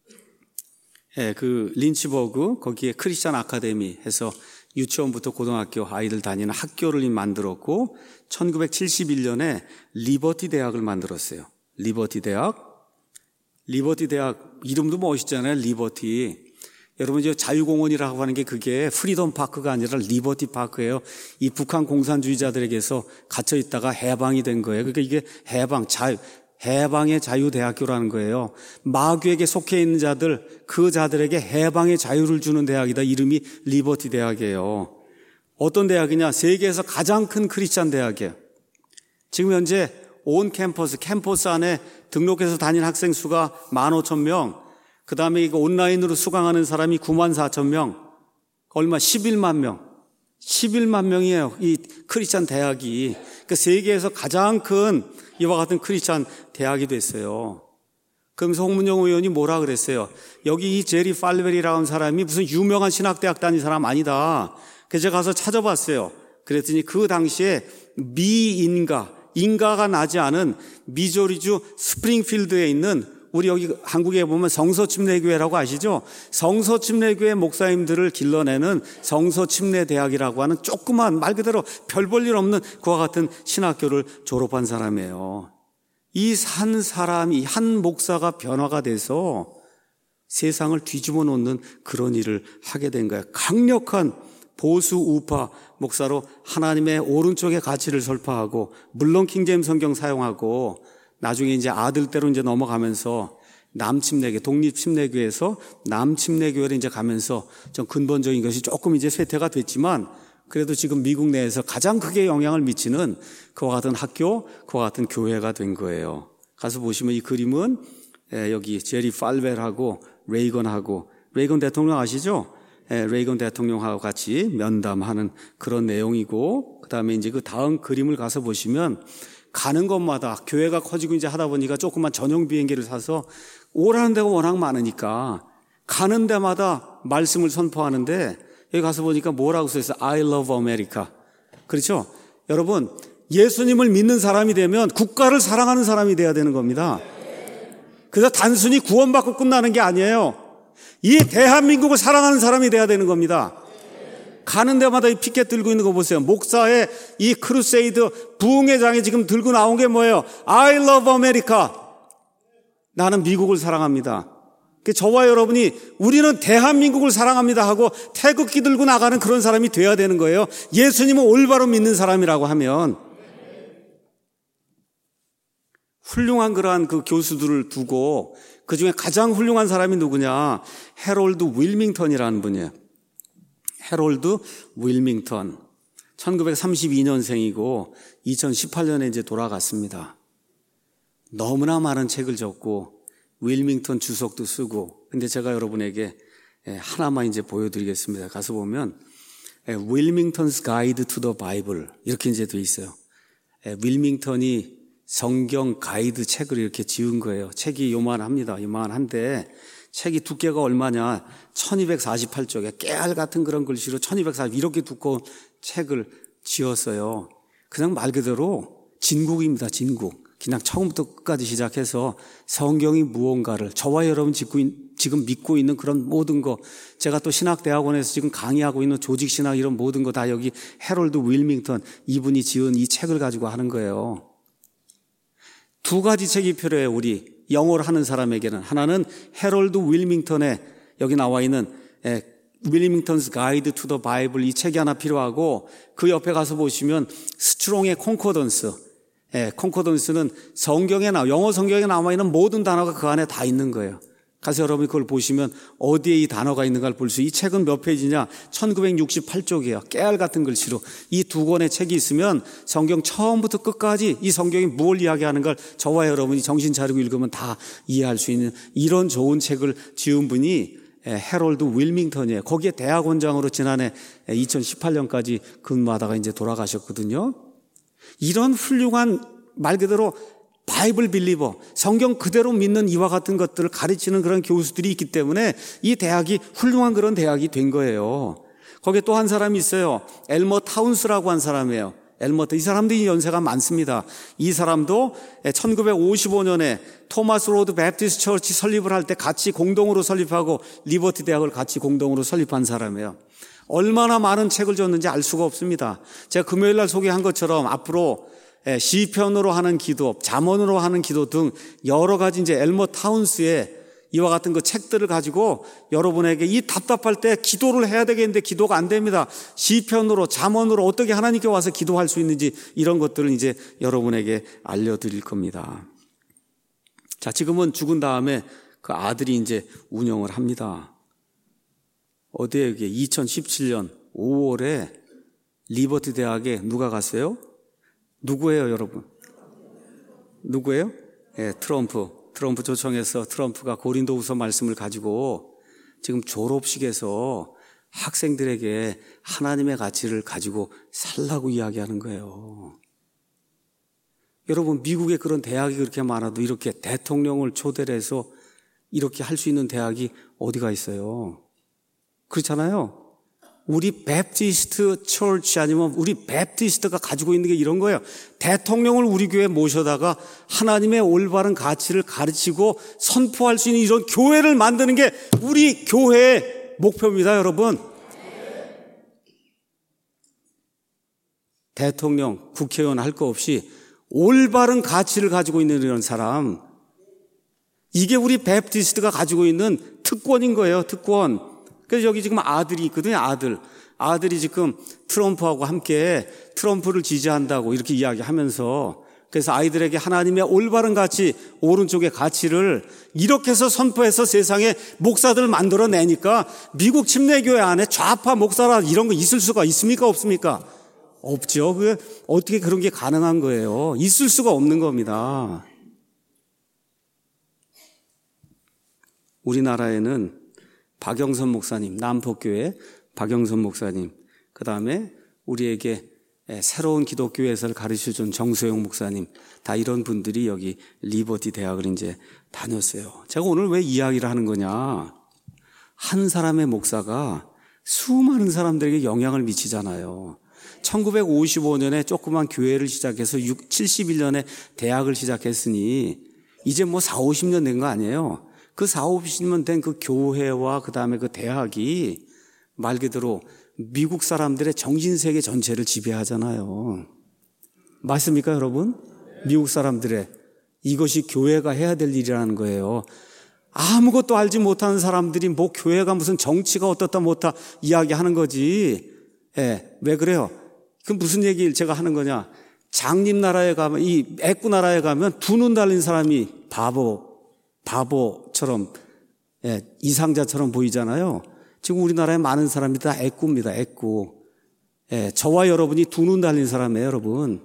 그 린치버그 거기에 크리스찬 아카데미 해서 유치원부터 고등학교 아이들 다니는 학교를 만들었고 천구백칠십일 년에 리버티 대학을 만들었어요. 리버티 대학. 리버티 대학 이름도 멋있잖아요. 리버티. 여러분 이제 자유공원이라고 하는 게 그게 프리덤 파크가 아니라 리버티 파크예요. 이 북한 공산주의자들에게서 갇혀 있다가 해방이 된 거예요. 그러니까 이게 해방, 자유, 해방의 자유대학교라는 거예요. 마귀에게 속해 있는 자들, 그 자들에게 해방의 자유를 주는 대학이다. 이름이 리버티 대학이에요. 어떤 대학이냐? 세계에서 가장 큰 크리스찬 대학이에요. 지금 현재 온 캠퍼스, 캠퍼스 안에 등록해서 다니는 학생 수가 만 오천 명, 그 다음에 이거 온라인으로 수강하는 사람이 구만 사천 명, 얼마? 십일만 명. 십일만 명이에요. 이 크리스찬 대학이. 그러니까 세계에서 가장 큰 이와 같은 크리스찬 대학이 됐어요. 그러면서 홍문영 의원이 뭐라 그랬어요? 여기 이 제리 팔벨이라는 하는 사람이 무슨 유명한 신학대학 다닌 사람 아니다. 그래서 제가 가서 찾아봤어요. 그랬더니 그 당시에 미인가, 인가가 나지 않은 미조리주 스프링필드에 있는 우리 여기 한국에 보면 성서침례교회라고 아시죠? 성서침례교회 목사님들을 길러내는 성서침례대학이라고 하는 조그만 말 그대로 별 볼 일 없는 그와 같은 신학교를 졸업한 사람이에요. 이 한 사람이 한 목사가 변화가 돼서 세상을 뒤집어 놓는 그런 일을 하게 된 거예요. 강력한 보수 우파 목사로 하나님의 오른쪽의 가치를 설파하고 물론 킹제임스 성경 사용하고 나중에 이제 아들대로 이제 넘어가면서 남침례교, 독립침례교에서 남침례교회를 이제 가면서 좀 근본적인 것이 조금 이제 쇠퇴가 됐지만 그래도 지금 미국 내에서 가장 크게 영향을 미치는 그와 같은 학교, 그와 같은 교회가 된 거예요. 가서 보시면 이 그림은 여기 제리 팔벨하고 레이건하고, 레이건 대통령 아시죠? 레이건 대통령하고 같이 면담하는 그런 내용이고, 그 다음에 이제 그 다음 그림을 가서 보시면 가는 곳마다 교회가 커지고 이제 하다 보니까 조그만 전용 비행기를 사서 오라는 데가 워낙 많으니까 가는 데마다 말씀을 선포하는데 여기 가서 보니까 뭐라고 써있어요? I love America. 그렇죠? 여러분, 예수님을 믿는 사람이 되면 국가를 사랑하는 사람이 돼야 되는 겁니다. 그래서 단순히 구원받고 끝나는 게 아니에요. 이 대한민국을 사랑하는 사람이 돼야 되는 겁니다. 가는 데마다 이 피켓 들고 있는 거 보세요. 목사의 이 크루세이드 부흥회 장에 지금 들고 나온 게 뭐예요? I love America. 나는 미국을 사랑합니다. 저와 여러분이 우리는 대한민국을 사랑합니다 하고 태극기 들고 나가는 그런 사람이 돼야 되는 거예요. 예수님을 올바로 믿는 사람이라고 하면. 훌륭한 그러한 그 교수들을 두고 그 중에 가장 훌륭한 사람이 누구냐? 해롤드 윌밍턴이라는 분이에요. 해롤드 윌밍턴. 천구백삼십이 년생이고 이천십팔 년에 이제 돌아갔습니다. 너무나 많은 책을 적고 윌밍턴 주석도 쓰고, 근데 제가 여러분에게 하나만 이제 보여드리겠습니다. 가서 보면 윌밍턴's Guide to the Bible 이렇게 이제 돼 있어요. 윌밍턴이 성경 가이드 책을 이렇게 지은 거예요. 책이 요만합니다. 요만한데 책이 두께가 얼마냐? 천이백사십팔 쪽에 깨알 같은 그런 글씨로 천이백사십 이렇게 두꺼운 책을 지었어요. 그냥 말 그대로 진국입니다. 진국. 그냥 처음부터 끝까지 시작해서 성경이 무언가를 저와 여러분 지금 믿고 있는 그런 모든 거, 제가 또 신학대학원에서 지금 강의하고 있는 조직신학 이런 모든 거 다 여기 해롤드 윌밍턴 이분이 지은 이 책을 가지고 하는 거예요. 두 가지 책이 필요해요. 우리 영어를 하는 사람에게는. 하나는 해롤드 윌밍턴의 여기 나와 있는 윌밍턴's Guide to the Bible 이 책이 하나 필요하고, 그 옆에 가서 보시면 스트롱의 콘코던스. 예, 콘코던스는 성경에 나 영어 성경에 남아 있는 모든 단어가 그 안에 다 있는 거예요. 가서 여러분이 그걸 보시면 어디에 이 단어가 있는가를 볼 수, 이 책은 몇 페이지냐? 천구백육십팔 쪽이에요. 깨알 같은 글씨로. 이 두 권의 책이 있으면 성경 처음부터 끝까지 이 성경이 무엇을 이야기하는가를 저와 여러분이 정신 차리고 읽으면 다 이해할 수 있는 이런 좋은 책을 지은 분이 해롤드 윌밍턴이에요. 거기에 대학원장으로 지난해 이천십팔 년까지 근무하다가 이제 돌아가셨거든요. 이런 훌륭한 말 그대로 바이블 빌리버, 성경 그대로 믿는 이와 같은 것들을 가르치는 그런 교수들이 있기 때문에 이 대학이 훌륭한 그런 대학이 된 거예요. 거기에 또 한 사람이 있어요. 엘머 타운스라고 한 사람이에요. 엘머, 이 사람들이 연세가 많습니다. 이 사람도 천구백오십오 년에 토마스 로드 베프티스트 처치 설립을 할 때 같이 공동으로 설립하고 리버티 대학을 같이 공동으로 설립한 사람이에요. 얼마나 많은 책을 줬는지 알 수가 없습니다. 제가 금요일 날 소개한 것처럼 앞으로 시편으로 하는 기도, 잠언으로 하는 기도 등 여러 가지 이제 엘머 타운스의 이와 같은 그 책들을 가지고 여러분에게 이 답답할 때 기도를 해야 되겠는데 기도가 안 됩니다. 시편으로, 잠언으로 어떻게 하나님께 와서 기도할 수 있는지 이런 것들을 이제 여러분에게 알려드릴 겁니다. 자, 지금은 죽은 다음에 그 아들이 이제 운영을 합니다. 어디에 이게 이천십칠 년 오월에 리버티 대학에 누가 갔어요? 누구예요, 여러분? 누구예요? 예, 트럼프. 트럼프 초청해서 트럼프가 고린도후서 말씀을 가지고 지금 졸업식에서 학생들에게 하나님의 가치를 가지고 살라고 이야기하는 거예요. 여러분, 미국에 그런 대학이 그렇게 많아도 이렇게 대통령을 초대를 해서 이렇게 할 수 있는 대학이 어디가 있어요? 그렇잖아요. 우리 베프티스트 처치 아니면 우리 베프티스트가 가지고 있는 게 이런 거예요. 대통령을 우리 교회에 모셔다가 하나님의 올바른 가치를 가르치고 선포할 수 있는 이런 교회를 만드는 게 우리 교회의 목표입니다, 여러분. 대통령, 국회의원 할 거 없이 올바른 가치를 가지고 있는 이런 사람, 이게 우리 베프티스트가 가지고 있는 특권인 거예요, 특권. 그래서 여기 지금 아들이 있거든요, 아들. 아들이 지금 트럼프하고 함께 트럼프를 지지한다고 이렇게 이야기하면서, 그래서 아이들에게 하나님의 올바른 가치, 오른쪽의 가치를 이렇게 해서 선포해서 세상에 목사들을 만들어내니까 미국 침례교회 안에 좌파 목사라 이런 거 있을 수가 있습니까, 없습니까? 없죠. 그게 어떻게 그런 게 가능한 거예요? 있을 수가 없는 겁니다. 우리나라에는 박영선 목사님, 남포교회 박영선 목사님, 그 다음에 우리에게 새로운 기독교회에서 가르쳐준 정소영 목사님, 다 이런 분들이 여기 리버티 대학을 이제 다녔어요. 제가 오늘 왜 이야기를 하는 거냐? 한 사람의 목사가 수많은 사람들에게 영향을 미치잖아요. 천구백오십오 년에 조그만 교회를 시작해서 칠십일 년에 대학을 시작했으니 이제 뭐 사오십 년 된 거 아니에요? 그 사오십 년 된 그 교회와 그 다음에 그 대학이 말 그대로 미국 사람들의 정신세계 전체를 지배하잖아요. 맞습니까, 여러분? 미국 사람들의 이것이 교회가 해야 될 일이라는 거예요. 아무것도 알지 못하는 사람들이 뭐 교회가 무슨 정치가 어떻다 못하 이야기하는 거지. 예, 왜 그래요? 그 무슨 얘기를 제가 하는 거냐? 장님 나라에 가면, 이 애꾸 나라에 가면 두 눈 달린 사람이 바보, 바보처럼, 예, 이상자처럼 보이잖아요. 지금 우리나라에 많은 사람이 다 애꾸입니다, 애꾸. 예, 저와 여러분이 두 눈 달린 사람이에요, 여러분.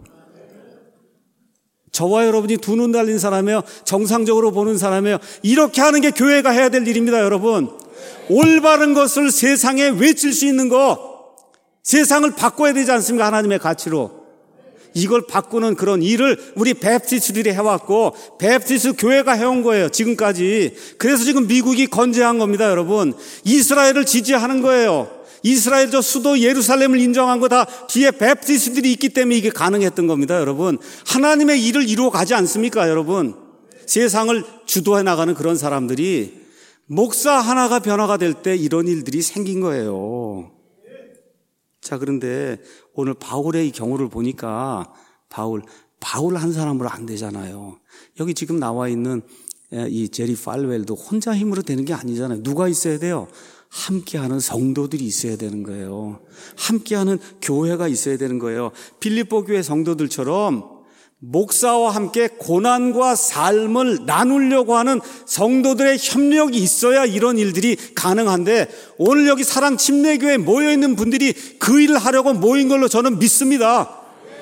저와 여러분이 두 눈 달린 사람이에요. 정상적으로 보는 사람이에요. 이렇게 하는 게 교회가 해야 될 일입니다, 여러분. 올바른 것을 세상에 외칠 수 있는 거, 세상을 바꿔야 되지 않습니까? 하나님의 가치로. 이걸 바꾸는 그런 일을 우리 베프티스트들이 해왔고 베프티스트 교회가 해온 거예요, 지금까지. 그래서 지금 미국이 건재한 겁니다, 여러분. 이스라엘을 지지하는 거예요. 이스라엘 저 수도 예루살렘을 인정한 거 다 뒤에 베프티스트들이 있기 때문에 이게 가능했던 겁니다, 여러분. 하나님의 일을 이루어 가지 않습니까, 여러분? 세상을 주도해 나가는 그런 사람들이 목사 하나가 변화가 될 때 이런 일들이 생긴 거예요. 자, 그런데 오늘 바울의 이 경우를 보니까 바울, 바울 한 사람으로 안 되잖아요. 여기 지금 나와 있는 이 제리 팔웰도 혼자 힘으로 되는 게 아니잖아요. 누가 있어야 돼요? 함께하는 성도들이 있어야 되는 거예요. 함께하는 교회가 있어야 되는 거예요. 빌립보 교회 성도들처럼 목사와 함께 고난과 삶을 나누려고 하는 성도들의 협력이 있어야 이런 일들이 가능한데, 오늘 여기 사랑 침례교회에 모여있는 분들이 그 일을 하려고 모인 걸로 저는 믿습니다.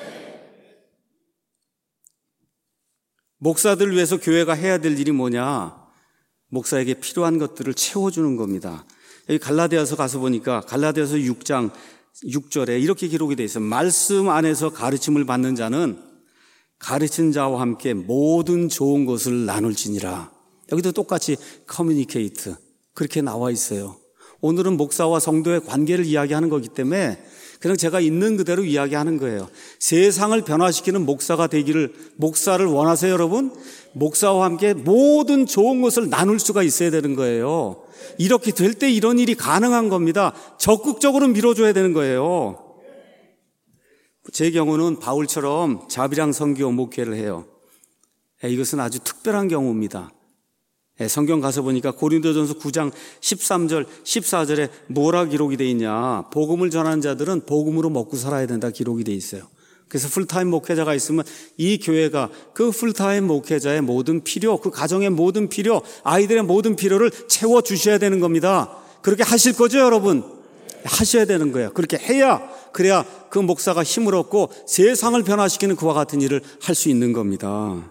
목사들을 위해서 교회가 해야 될 일이 뭐냐? 목사에게 필요한 것들을 채워주는 겁니다. 여기 갈라디아서 가서 보니까 갈라디아서 육 장 육 절에 이렇게 기록이 되어 있어요. 말씀 안에서 가르침을 받는 자는 가르친 자와 함께 모든 좋은 것을 나눌지니라. 여기도 똑같이 커뮤니케이트 그렇게 나와 있어요. 오늘은 목사와 성도의 관계를 이야기하는 거기 때문에 그냥 제가 있는 그대로 이야기하는 거예요. 세상을 변화시키는 목사가 되기를, 목사를 원하세요, 여러분? 목사와 함께 모든 좋은 것을 나눌 수가 있어야 되는 거예요. 이렇게 될 때 이런 일이 가능한 겁니다. 적극적으로 밀어줘야 되는 거예요. 제 경우는 바울처럼 자비랑 선교 목회를 해요. 이것은 아주 특별한 경우입니다. 성경 가서 보니까 고린도전서 구 장 십삼 절 십사 절에 뭐라 기록이 되어 있냐? 복음을 전하는 자들은 복음으로 먹고 살아야 된다 기록이 되어 있어요. 그래서 풀타임 목회자가 있으면 이 교회가 그 풀타임 목회자의 모든 필요, 그 가정의 모든 필요, 아이들의 모든 필요를 채워주셔야 되는 겁니다. 그렇게 하실 거죠, 여러분? 하셔야 되는 거예요. 그렇게 해야, 그래야 그 목사가 힘을 얻고 세상을 변화시키는 그와 같은 일을 할 수 있는 겁니다.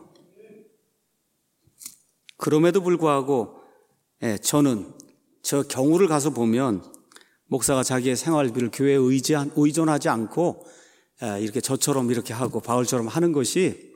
그럼에도 불구하고 예, 저는 저 경우를 가서 보면 목사가 자기의 생활비를 교회에 의지, 의존하지 않고 예, 이렇게 저처럼 이렇게 하고 바울처럼 하는 것이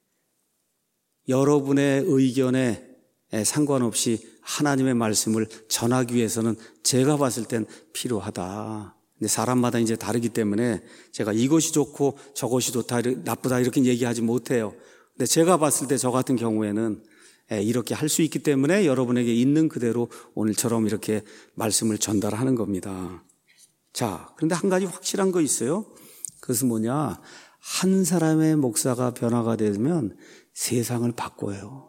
여러분의 의견에 예, 상관없이 하나님의 말씀을 전하기 위해서는 제가 봤을 땐 필요하다. 근데 사람마다 이제 다르기 때문에 제가 이것이 좋고 저것이 좋다, 나쁘다 이렇게 얘기하지 못해요. 근데 제가 봤을 때 저 같은 경우에는 이렇게 할 수 있기 때문에 여러분에게 있는 그대로 오늘처럼 이렇게 말씀을 전달하는 겁니다. 자, 그런데 한 가지 확실한 거 있어요. 그것은 뭐냐? 한 사람의 목사가 변화가 되면 세상을 바꿔요.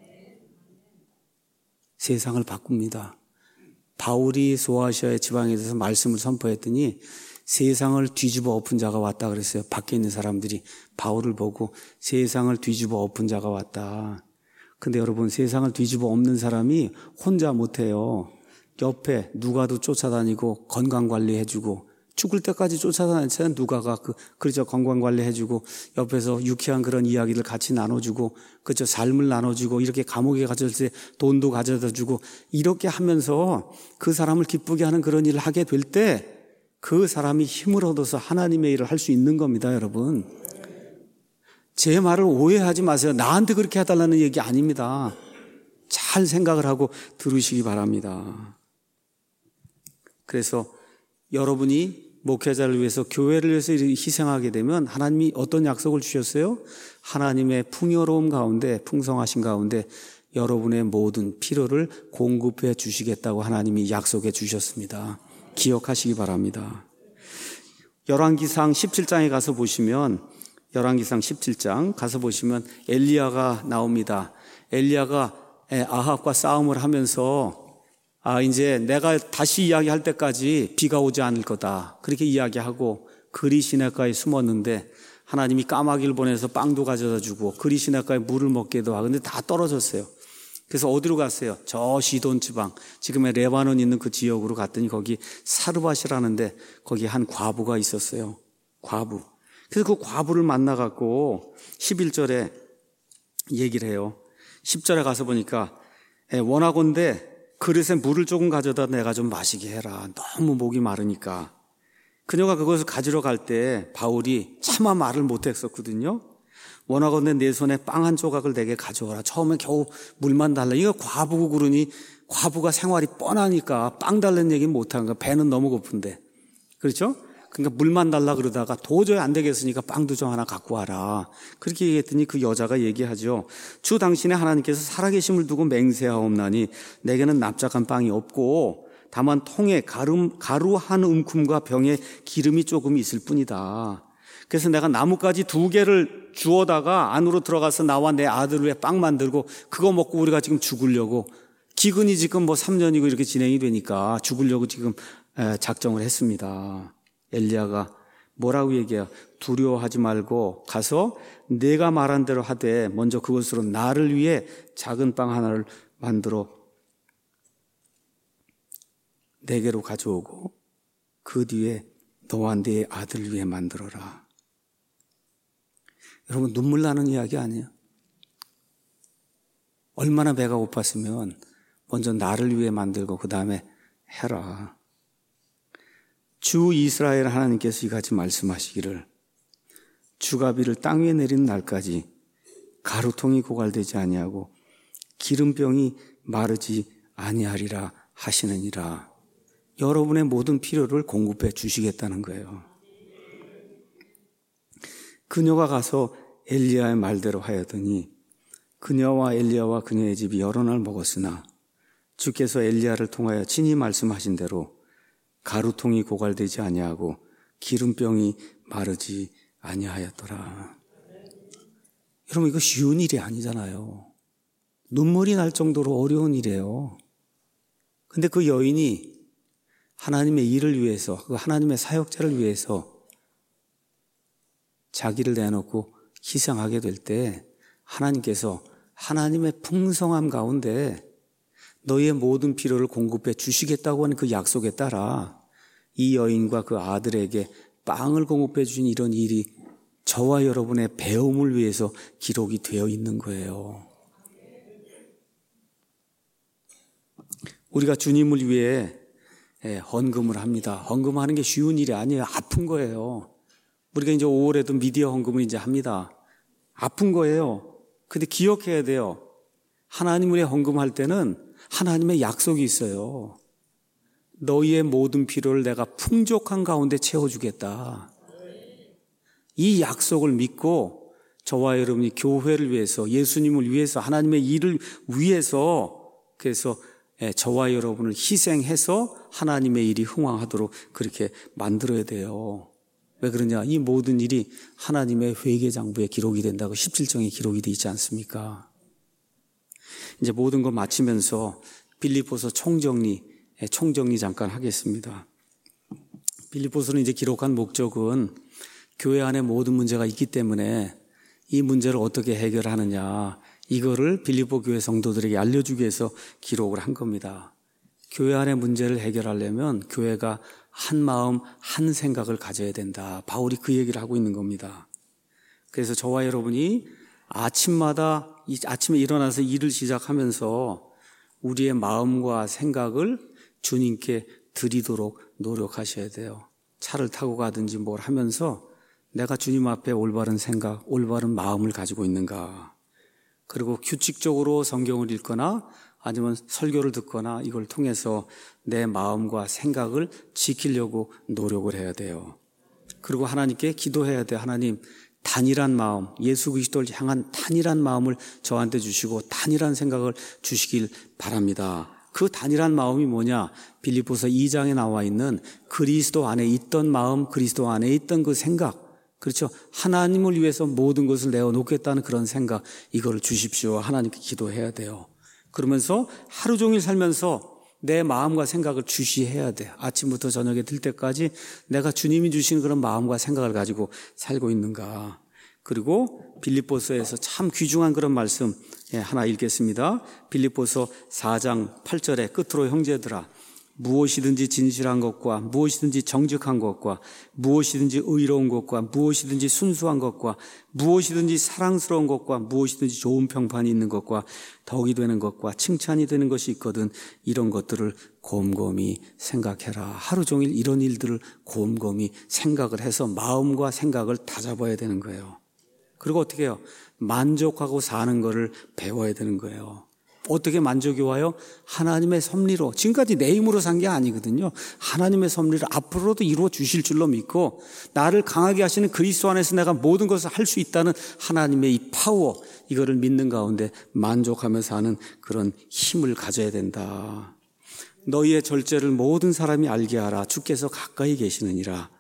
세상을 바꿉니다. 바울이 소아시아의 지방에 대해서 말씀을 선포했더니 세상을 뒤집어 엎은 자가 왔다 그랬어요. 밖에 있는 사람들이 바울을 보고 세상을 뒤집어 엎은 자가 왔다. 근데 여러분, 세상을 뒤집어 엎는 사람이 혼자 못해요. 옆에 누가도 쫓아다니고 건강관리해주고, 죽을 때까지 쫓아다니는 누가가 그, 그렇죠. 건강관리해주고, 옆에서 유쾌한 그런 이야기를 같이 나눠주고, 그렇죠. 삶을 나눠주고, 이렇게 감옥에 갇혔을 때 돈도 가져다 주고, 이렇게 하면서 그 사람을 기쁘게 하는 그런 일을 하게 될 때 그 사람이 힘을 얻어서 하나님의 일을 할 수 있는 겁니다, 여러분. 제 말을 오해하지 마세요. 나한테 그렇게 해달라는 얘기 아닙니다. 잘 생각을 하고 들으시기 바랍니다. 그래서 여러분이 목회자를 위해서, 교회를 위해서 희생하게 되면 하나님이 어떤 약속을 주셨어요? 하나님의 풍요로움 가운데, 풍성하신 가운데 여러분의 모든 필요를 공급해 주시겠다고 하나님이 약속해 주셨습니다. 기억하시기 바랍니다. 열왕기상 십칠 장에 가서 보시면, 열왕기상 십칠 장 가서 보시면 엘리야가 나옵니다. 엘리야가 아합과 싸움을 하면서 아 이제 내가 다시 이야기할 때까지 비가 오지 않을 거다 그렇게 이야기하고 그리 시냇가에 숨었는데 하나님이 까마귀를 보내서 빵도 가져다 주고 그리 시냇가에 물을 먹게도 하고 근데 다 떨어졌어요. 그래서 어디로 갔어요? 저 시돈 지방, 지금의 레바논 있는 그 지역으로 갔더니 거기 사르밧이라는데 거기 한 과부가 있었어요. 과부. 그래서 그 과부를 만나갖고 십일 절에 얘기를 해요. 십 절에 가서 보니까 원하건대 그릇에 물을 조금 가져다 내가 좀 마시게 해라. 너무 목이 마르니까. 그녀가 그것을 가지러 갈 때 바울이 차마 말을 못했었거든요. 원하건대 내 손에 빵 한 조각을 내게 가져오라. 처음에 겨우 물만 달라. 이거 과부고 그러니 과부가 생활이 뻔하니까 빵 달라는 얘기는 못한 거야. 배는 너무 고픈데. 그렇죠? 그러니까 물만 달라 그러다가 도저히 안 되겠으니까 빵도 좀 하나 갖고 와라. 그렇게 얘기했더니 그 여자가 얘기하죠. 주 당신의 하나님께서 살아계심을 두고 맹세하옵나니 내게는 납작한 빵이 없고 다만 통에 가루, 가루 한 움큼과 병에 기름이 조금 있을 뿐이다. 그래서 내가 나뭇가지 두 개를 주워다가 안으로 들어가서 나와 내 아들을 위해 빵 만들고 그거 먹고 우리가 지금 죽으려고 기근이 지금 뭐 삼 년이고 이렇게 진행이 되니까 죽으려고 지금 작정을 했습니다. 엘리야가 뭐라고 얘기해요? 두려워하지 말고 가서 내가 말한 대로 하되 먼저 그것으로 나를 위해 작은 빵 하나를 만들어 내게로 가져오고 그 뒤에 너와 네 아들을 위해 만들어라. 여러분, 눈물 나는 이야기 아니에요? 얼마나 배가 고팠으면 먼저 나를 위해 만들고 그 다음에 해라. 주 이스라엘 하나님께서 이같이 말씀하시기를 주가 비를 땅 위에 내리는 날까지 가루통이 고갈되지 아니하고 기름병이 마르지 아니하리라 하시느니라. 여러분의 모든 필요를 공급해 주시겠다는 거예요. 그녀가 가서 엘리야의 말대로 하였더니 그녀와 엘리야와 그녀의 집이 여러 날 먹었으나 주께서 엘리야를 통하여 친히 말씀하신 대로 가루통이 고갈되지 아니하고 기름병이 마르지 아니하였더라. 여러분, 이거 쉬운 일이 아니잖아요. 눈물이 날 정도로 어려운 일이에요. 근데 그 여인이 하나님의 일을 위해서, 그 하나님의 사역자를 위해서 자기를 내놓고 희생하게 될 때 하나님께서 하나님의 풍성함 가운데 너희의 모든 필요를 공급해 주시겠다고 하는 그 약속에 따라 이 여인과 그 아들에게 빵을 공급해 주신 이런 일이 저와 여러분의 배움을 위해서 기록이 되어 있는 거예요. 우리가 주님을 위해 헌금을 합니다. 헌금하는 게 쉬운 일이 아니에요. 아픈 거예요. 우리가 이제 오월에도 미디어 헌금을 이제 합니다. 아픈 거예요. 근데 기억해야 돼요. 하나님을 위해 헌금할 때는 하나님의 약속이 있어요. 너희의 모든 필요를 내가 풍족한 가운데 채워주겠다. 이 약속을 믿고 저와 여러분이 교회를 위해서, 예수님을 위해서, 하나님의 일을 위해서, 그래서 저와 여러분을 희생해서 하나님의 일이 흥왕하도록 그렇게 만들어야 돼요. 왜 그러냐? 이 모든 일이 하나님의 회계장부에 기록이 된다고 십칠 장에 기록이 되어 있지 않습니까? 이제 모든 걸 마치면서 빌립보서 총정리, 총정리 잠깐 하겠습니다. 빌립보서는 이제 기록한 목적은 교회 안에 모든 문제가 있기 때문에 이 문제를 어떻게 해결하느냐, 이거를 빌립보 교회 성도들에게 알려주기 위해서 기록을 한 겁니다. 교회 안의 문제를 해결하려면 교회가 한 마음, 한 생각을 가져야 된다. 바울이 그 얘기를 하고 있는 겁니다. 그래서 저와 여러분이 아침마다, 아침에 일어나서 일을 시작하면서 우리의 마음과 생각을 주님께 드리도록 노력하셔야 돼요. 차를 타고 가든지 뭘 하면서 내가 주님 앞에 올바른 생각, 올바른 마음을 가지고 있는가. 그리고 규칙적으로 성경을 읽거나 아니면 설교를 듣거나 이걸 통해서 내 마음과 생각을 지키려고 노력을 해야 돼요. 그리고 하나님께 기도해야 돼요. 하나님, 단일한 마음, 예수 그리스도를 향한 단일한 마음을 저한테 주시고 단일한 생각을 주시길 바랍니다. 그 단일한 마음이 뭐냐? 빌립보서 이 장에 나와 있는 그리스도 안에 있던 마음, 그리스도 안에 있던 그 생각, 그렇죠? 하나님을 위해서 모든 것을 내어놓겠다는 그런 생각, 이거를 주십시오. 하나님께 기도해야 돼요. 그러면서 하루 종일 살면서 내 마음과 생각을 주시해야 돼. 아침부터 저녁에 들 때까지 내가 주님이 주시는 그런 마음과 생각을 가지고 살고 있는가. 그리고 빌립보서에서 참 귀중한 그런 말씀 하나 읽겠습니다. 빌립보서 사 장 팔 절에 끝으로 형제들아, 무엇이든지 진실한 것과 무엇이든지 정직한 것과 무엇이든지 의로운 것과 무엇이든지 순수한 것과 무엇이든지 사랑스러운 것과 무엇이든지 좋은 평판이 있는 것과 덕이 되는 것과 칭찬이 되는 것이 있거든 이런 것들을 곰곰이 생각해라. 하루 종일 이런 일들을 곰곰이 생각을 해서 마음과 생각을 다잡아야 되는 거예요. 그리고 어떻게 해요? 만족하고 사는 거를 배워야 되는 거예요. 어떻게 만족이 와요? 하나님의 섭리로. 지금까지 내 힘으로 산 게 아니거든요. 하나님의 섭리를 앞으로도 이루어 주실 줄로 믿고 나를 강하게 하시는 그리스도 안에서 내가 모든 것을 할 수 있다는 하나님의 이 파워, 이거를 믿는 가운데 만족하며 사는 그런 힘을 가져야 된다. 너희의 절제를 모든 사람이 알게 하라. 주께서 가까이 계시느니라.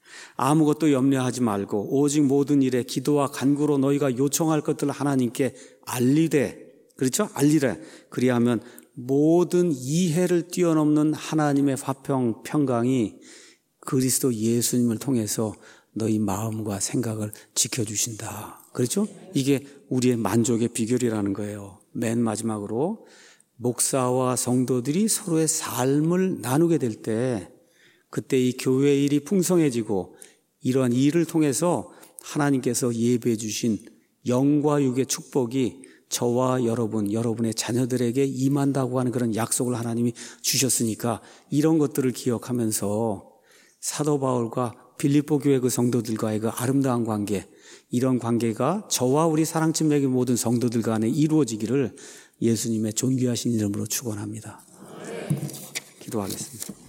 아무것도 염려하지 말고 오직 모든 일에 기도와 간구로 너희가 요청할 것들을 하나님께 알리되, 그렇죠? 알리래. 그리하면 모든 이해를 뛰어넘는 하나님의 화평, 평강이 그리스도 예수님을 통해서 너희 마음과 생각을 지켜주신다. 그렇죠? 이게 우리의 만족의 비결이라는 거예요. 맨 마지막으로 목사와 성도들이 서로의 삶을 나누게 될 때 그때 이 교회 일이 풍성해지고 이러한 일을 통해서 하나님께서 예배해 주신 영과 육의 축복이 저와 여러분, 여러분의 자녀들에게 임한다고 하는 그런 약속을 하나님이 주셨으니까 이런 것들을 기억하면서 사도 바울과 빌립보 교회 그 성도들과의 그 아름다운 관계, 이런 관계가 저와 우리 사랑팀맥의 모든 성도들 간에 이루어지기를 예수님의 존귀하신 이름으로 축원합니다. 기도하겠습니다.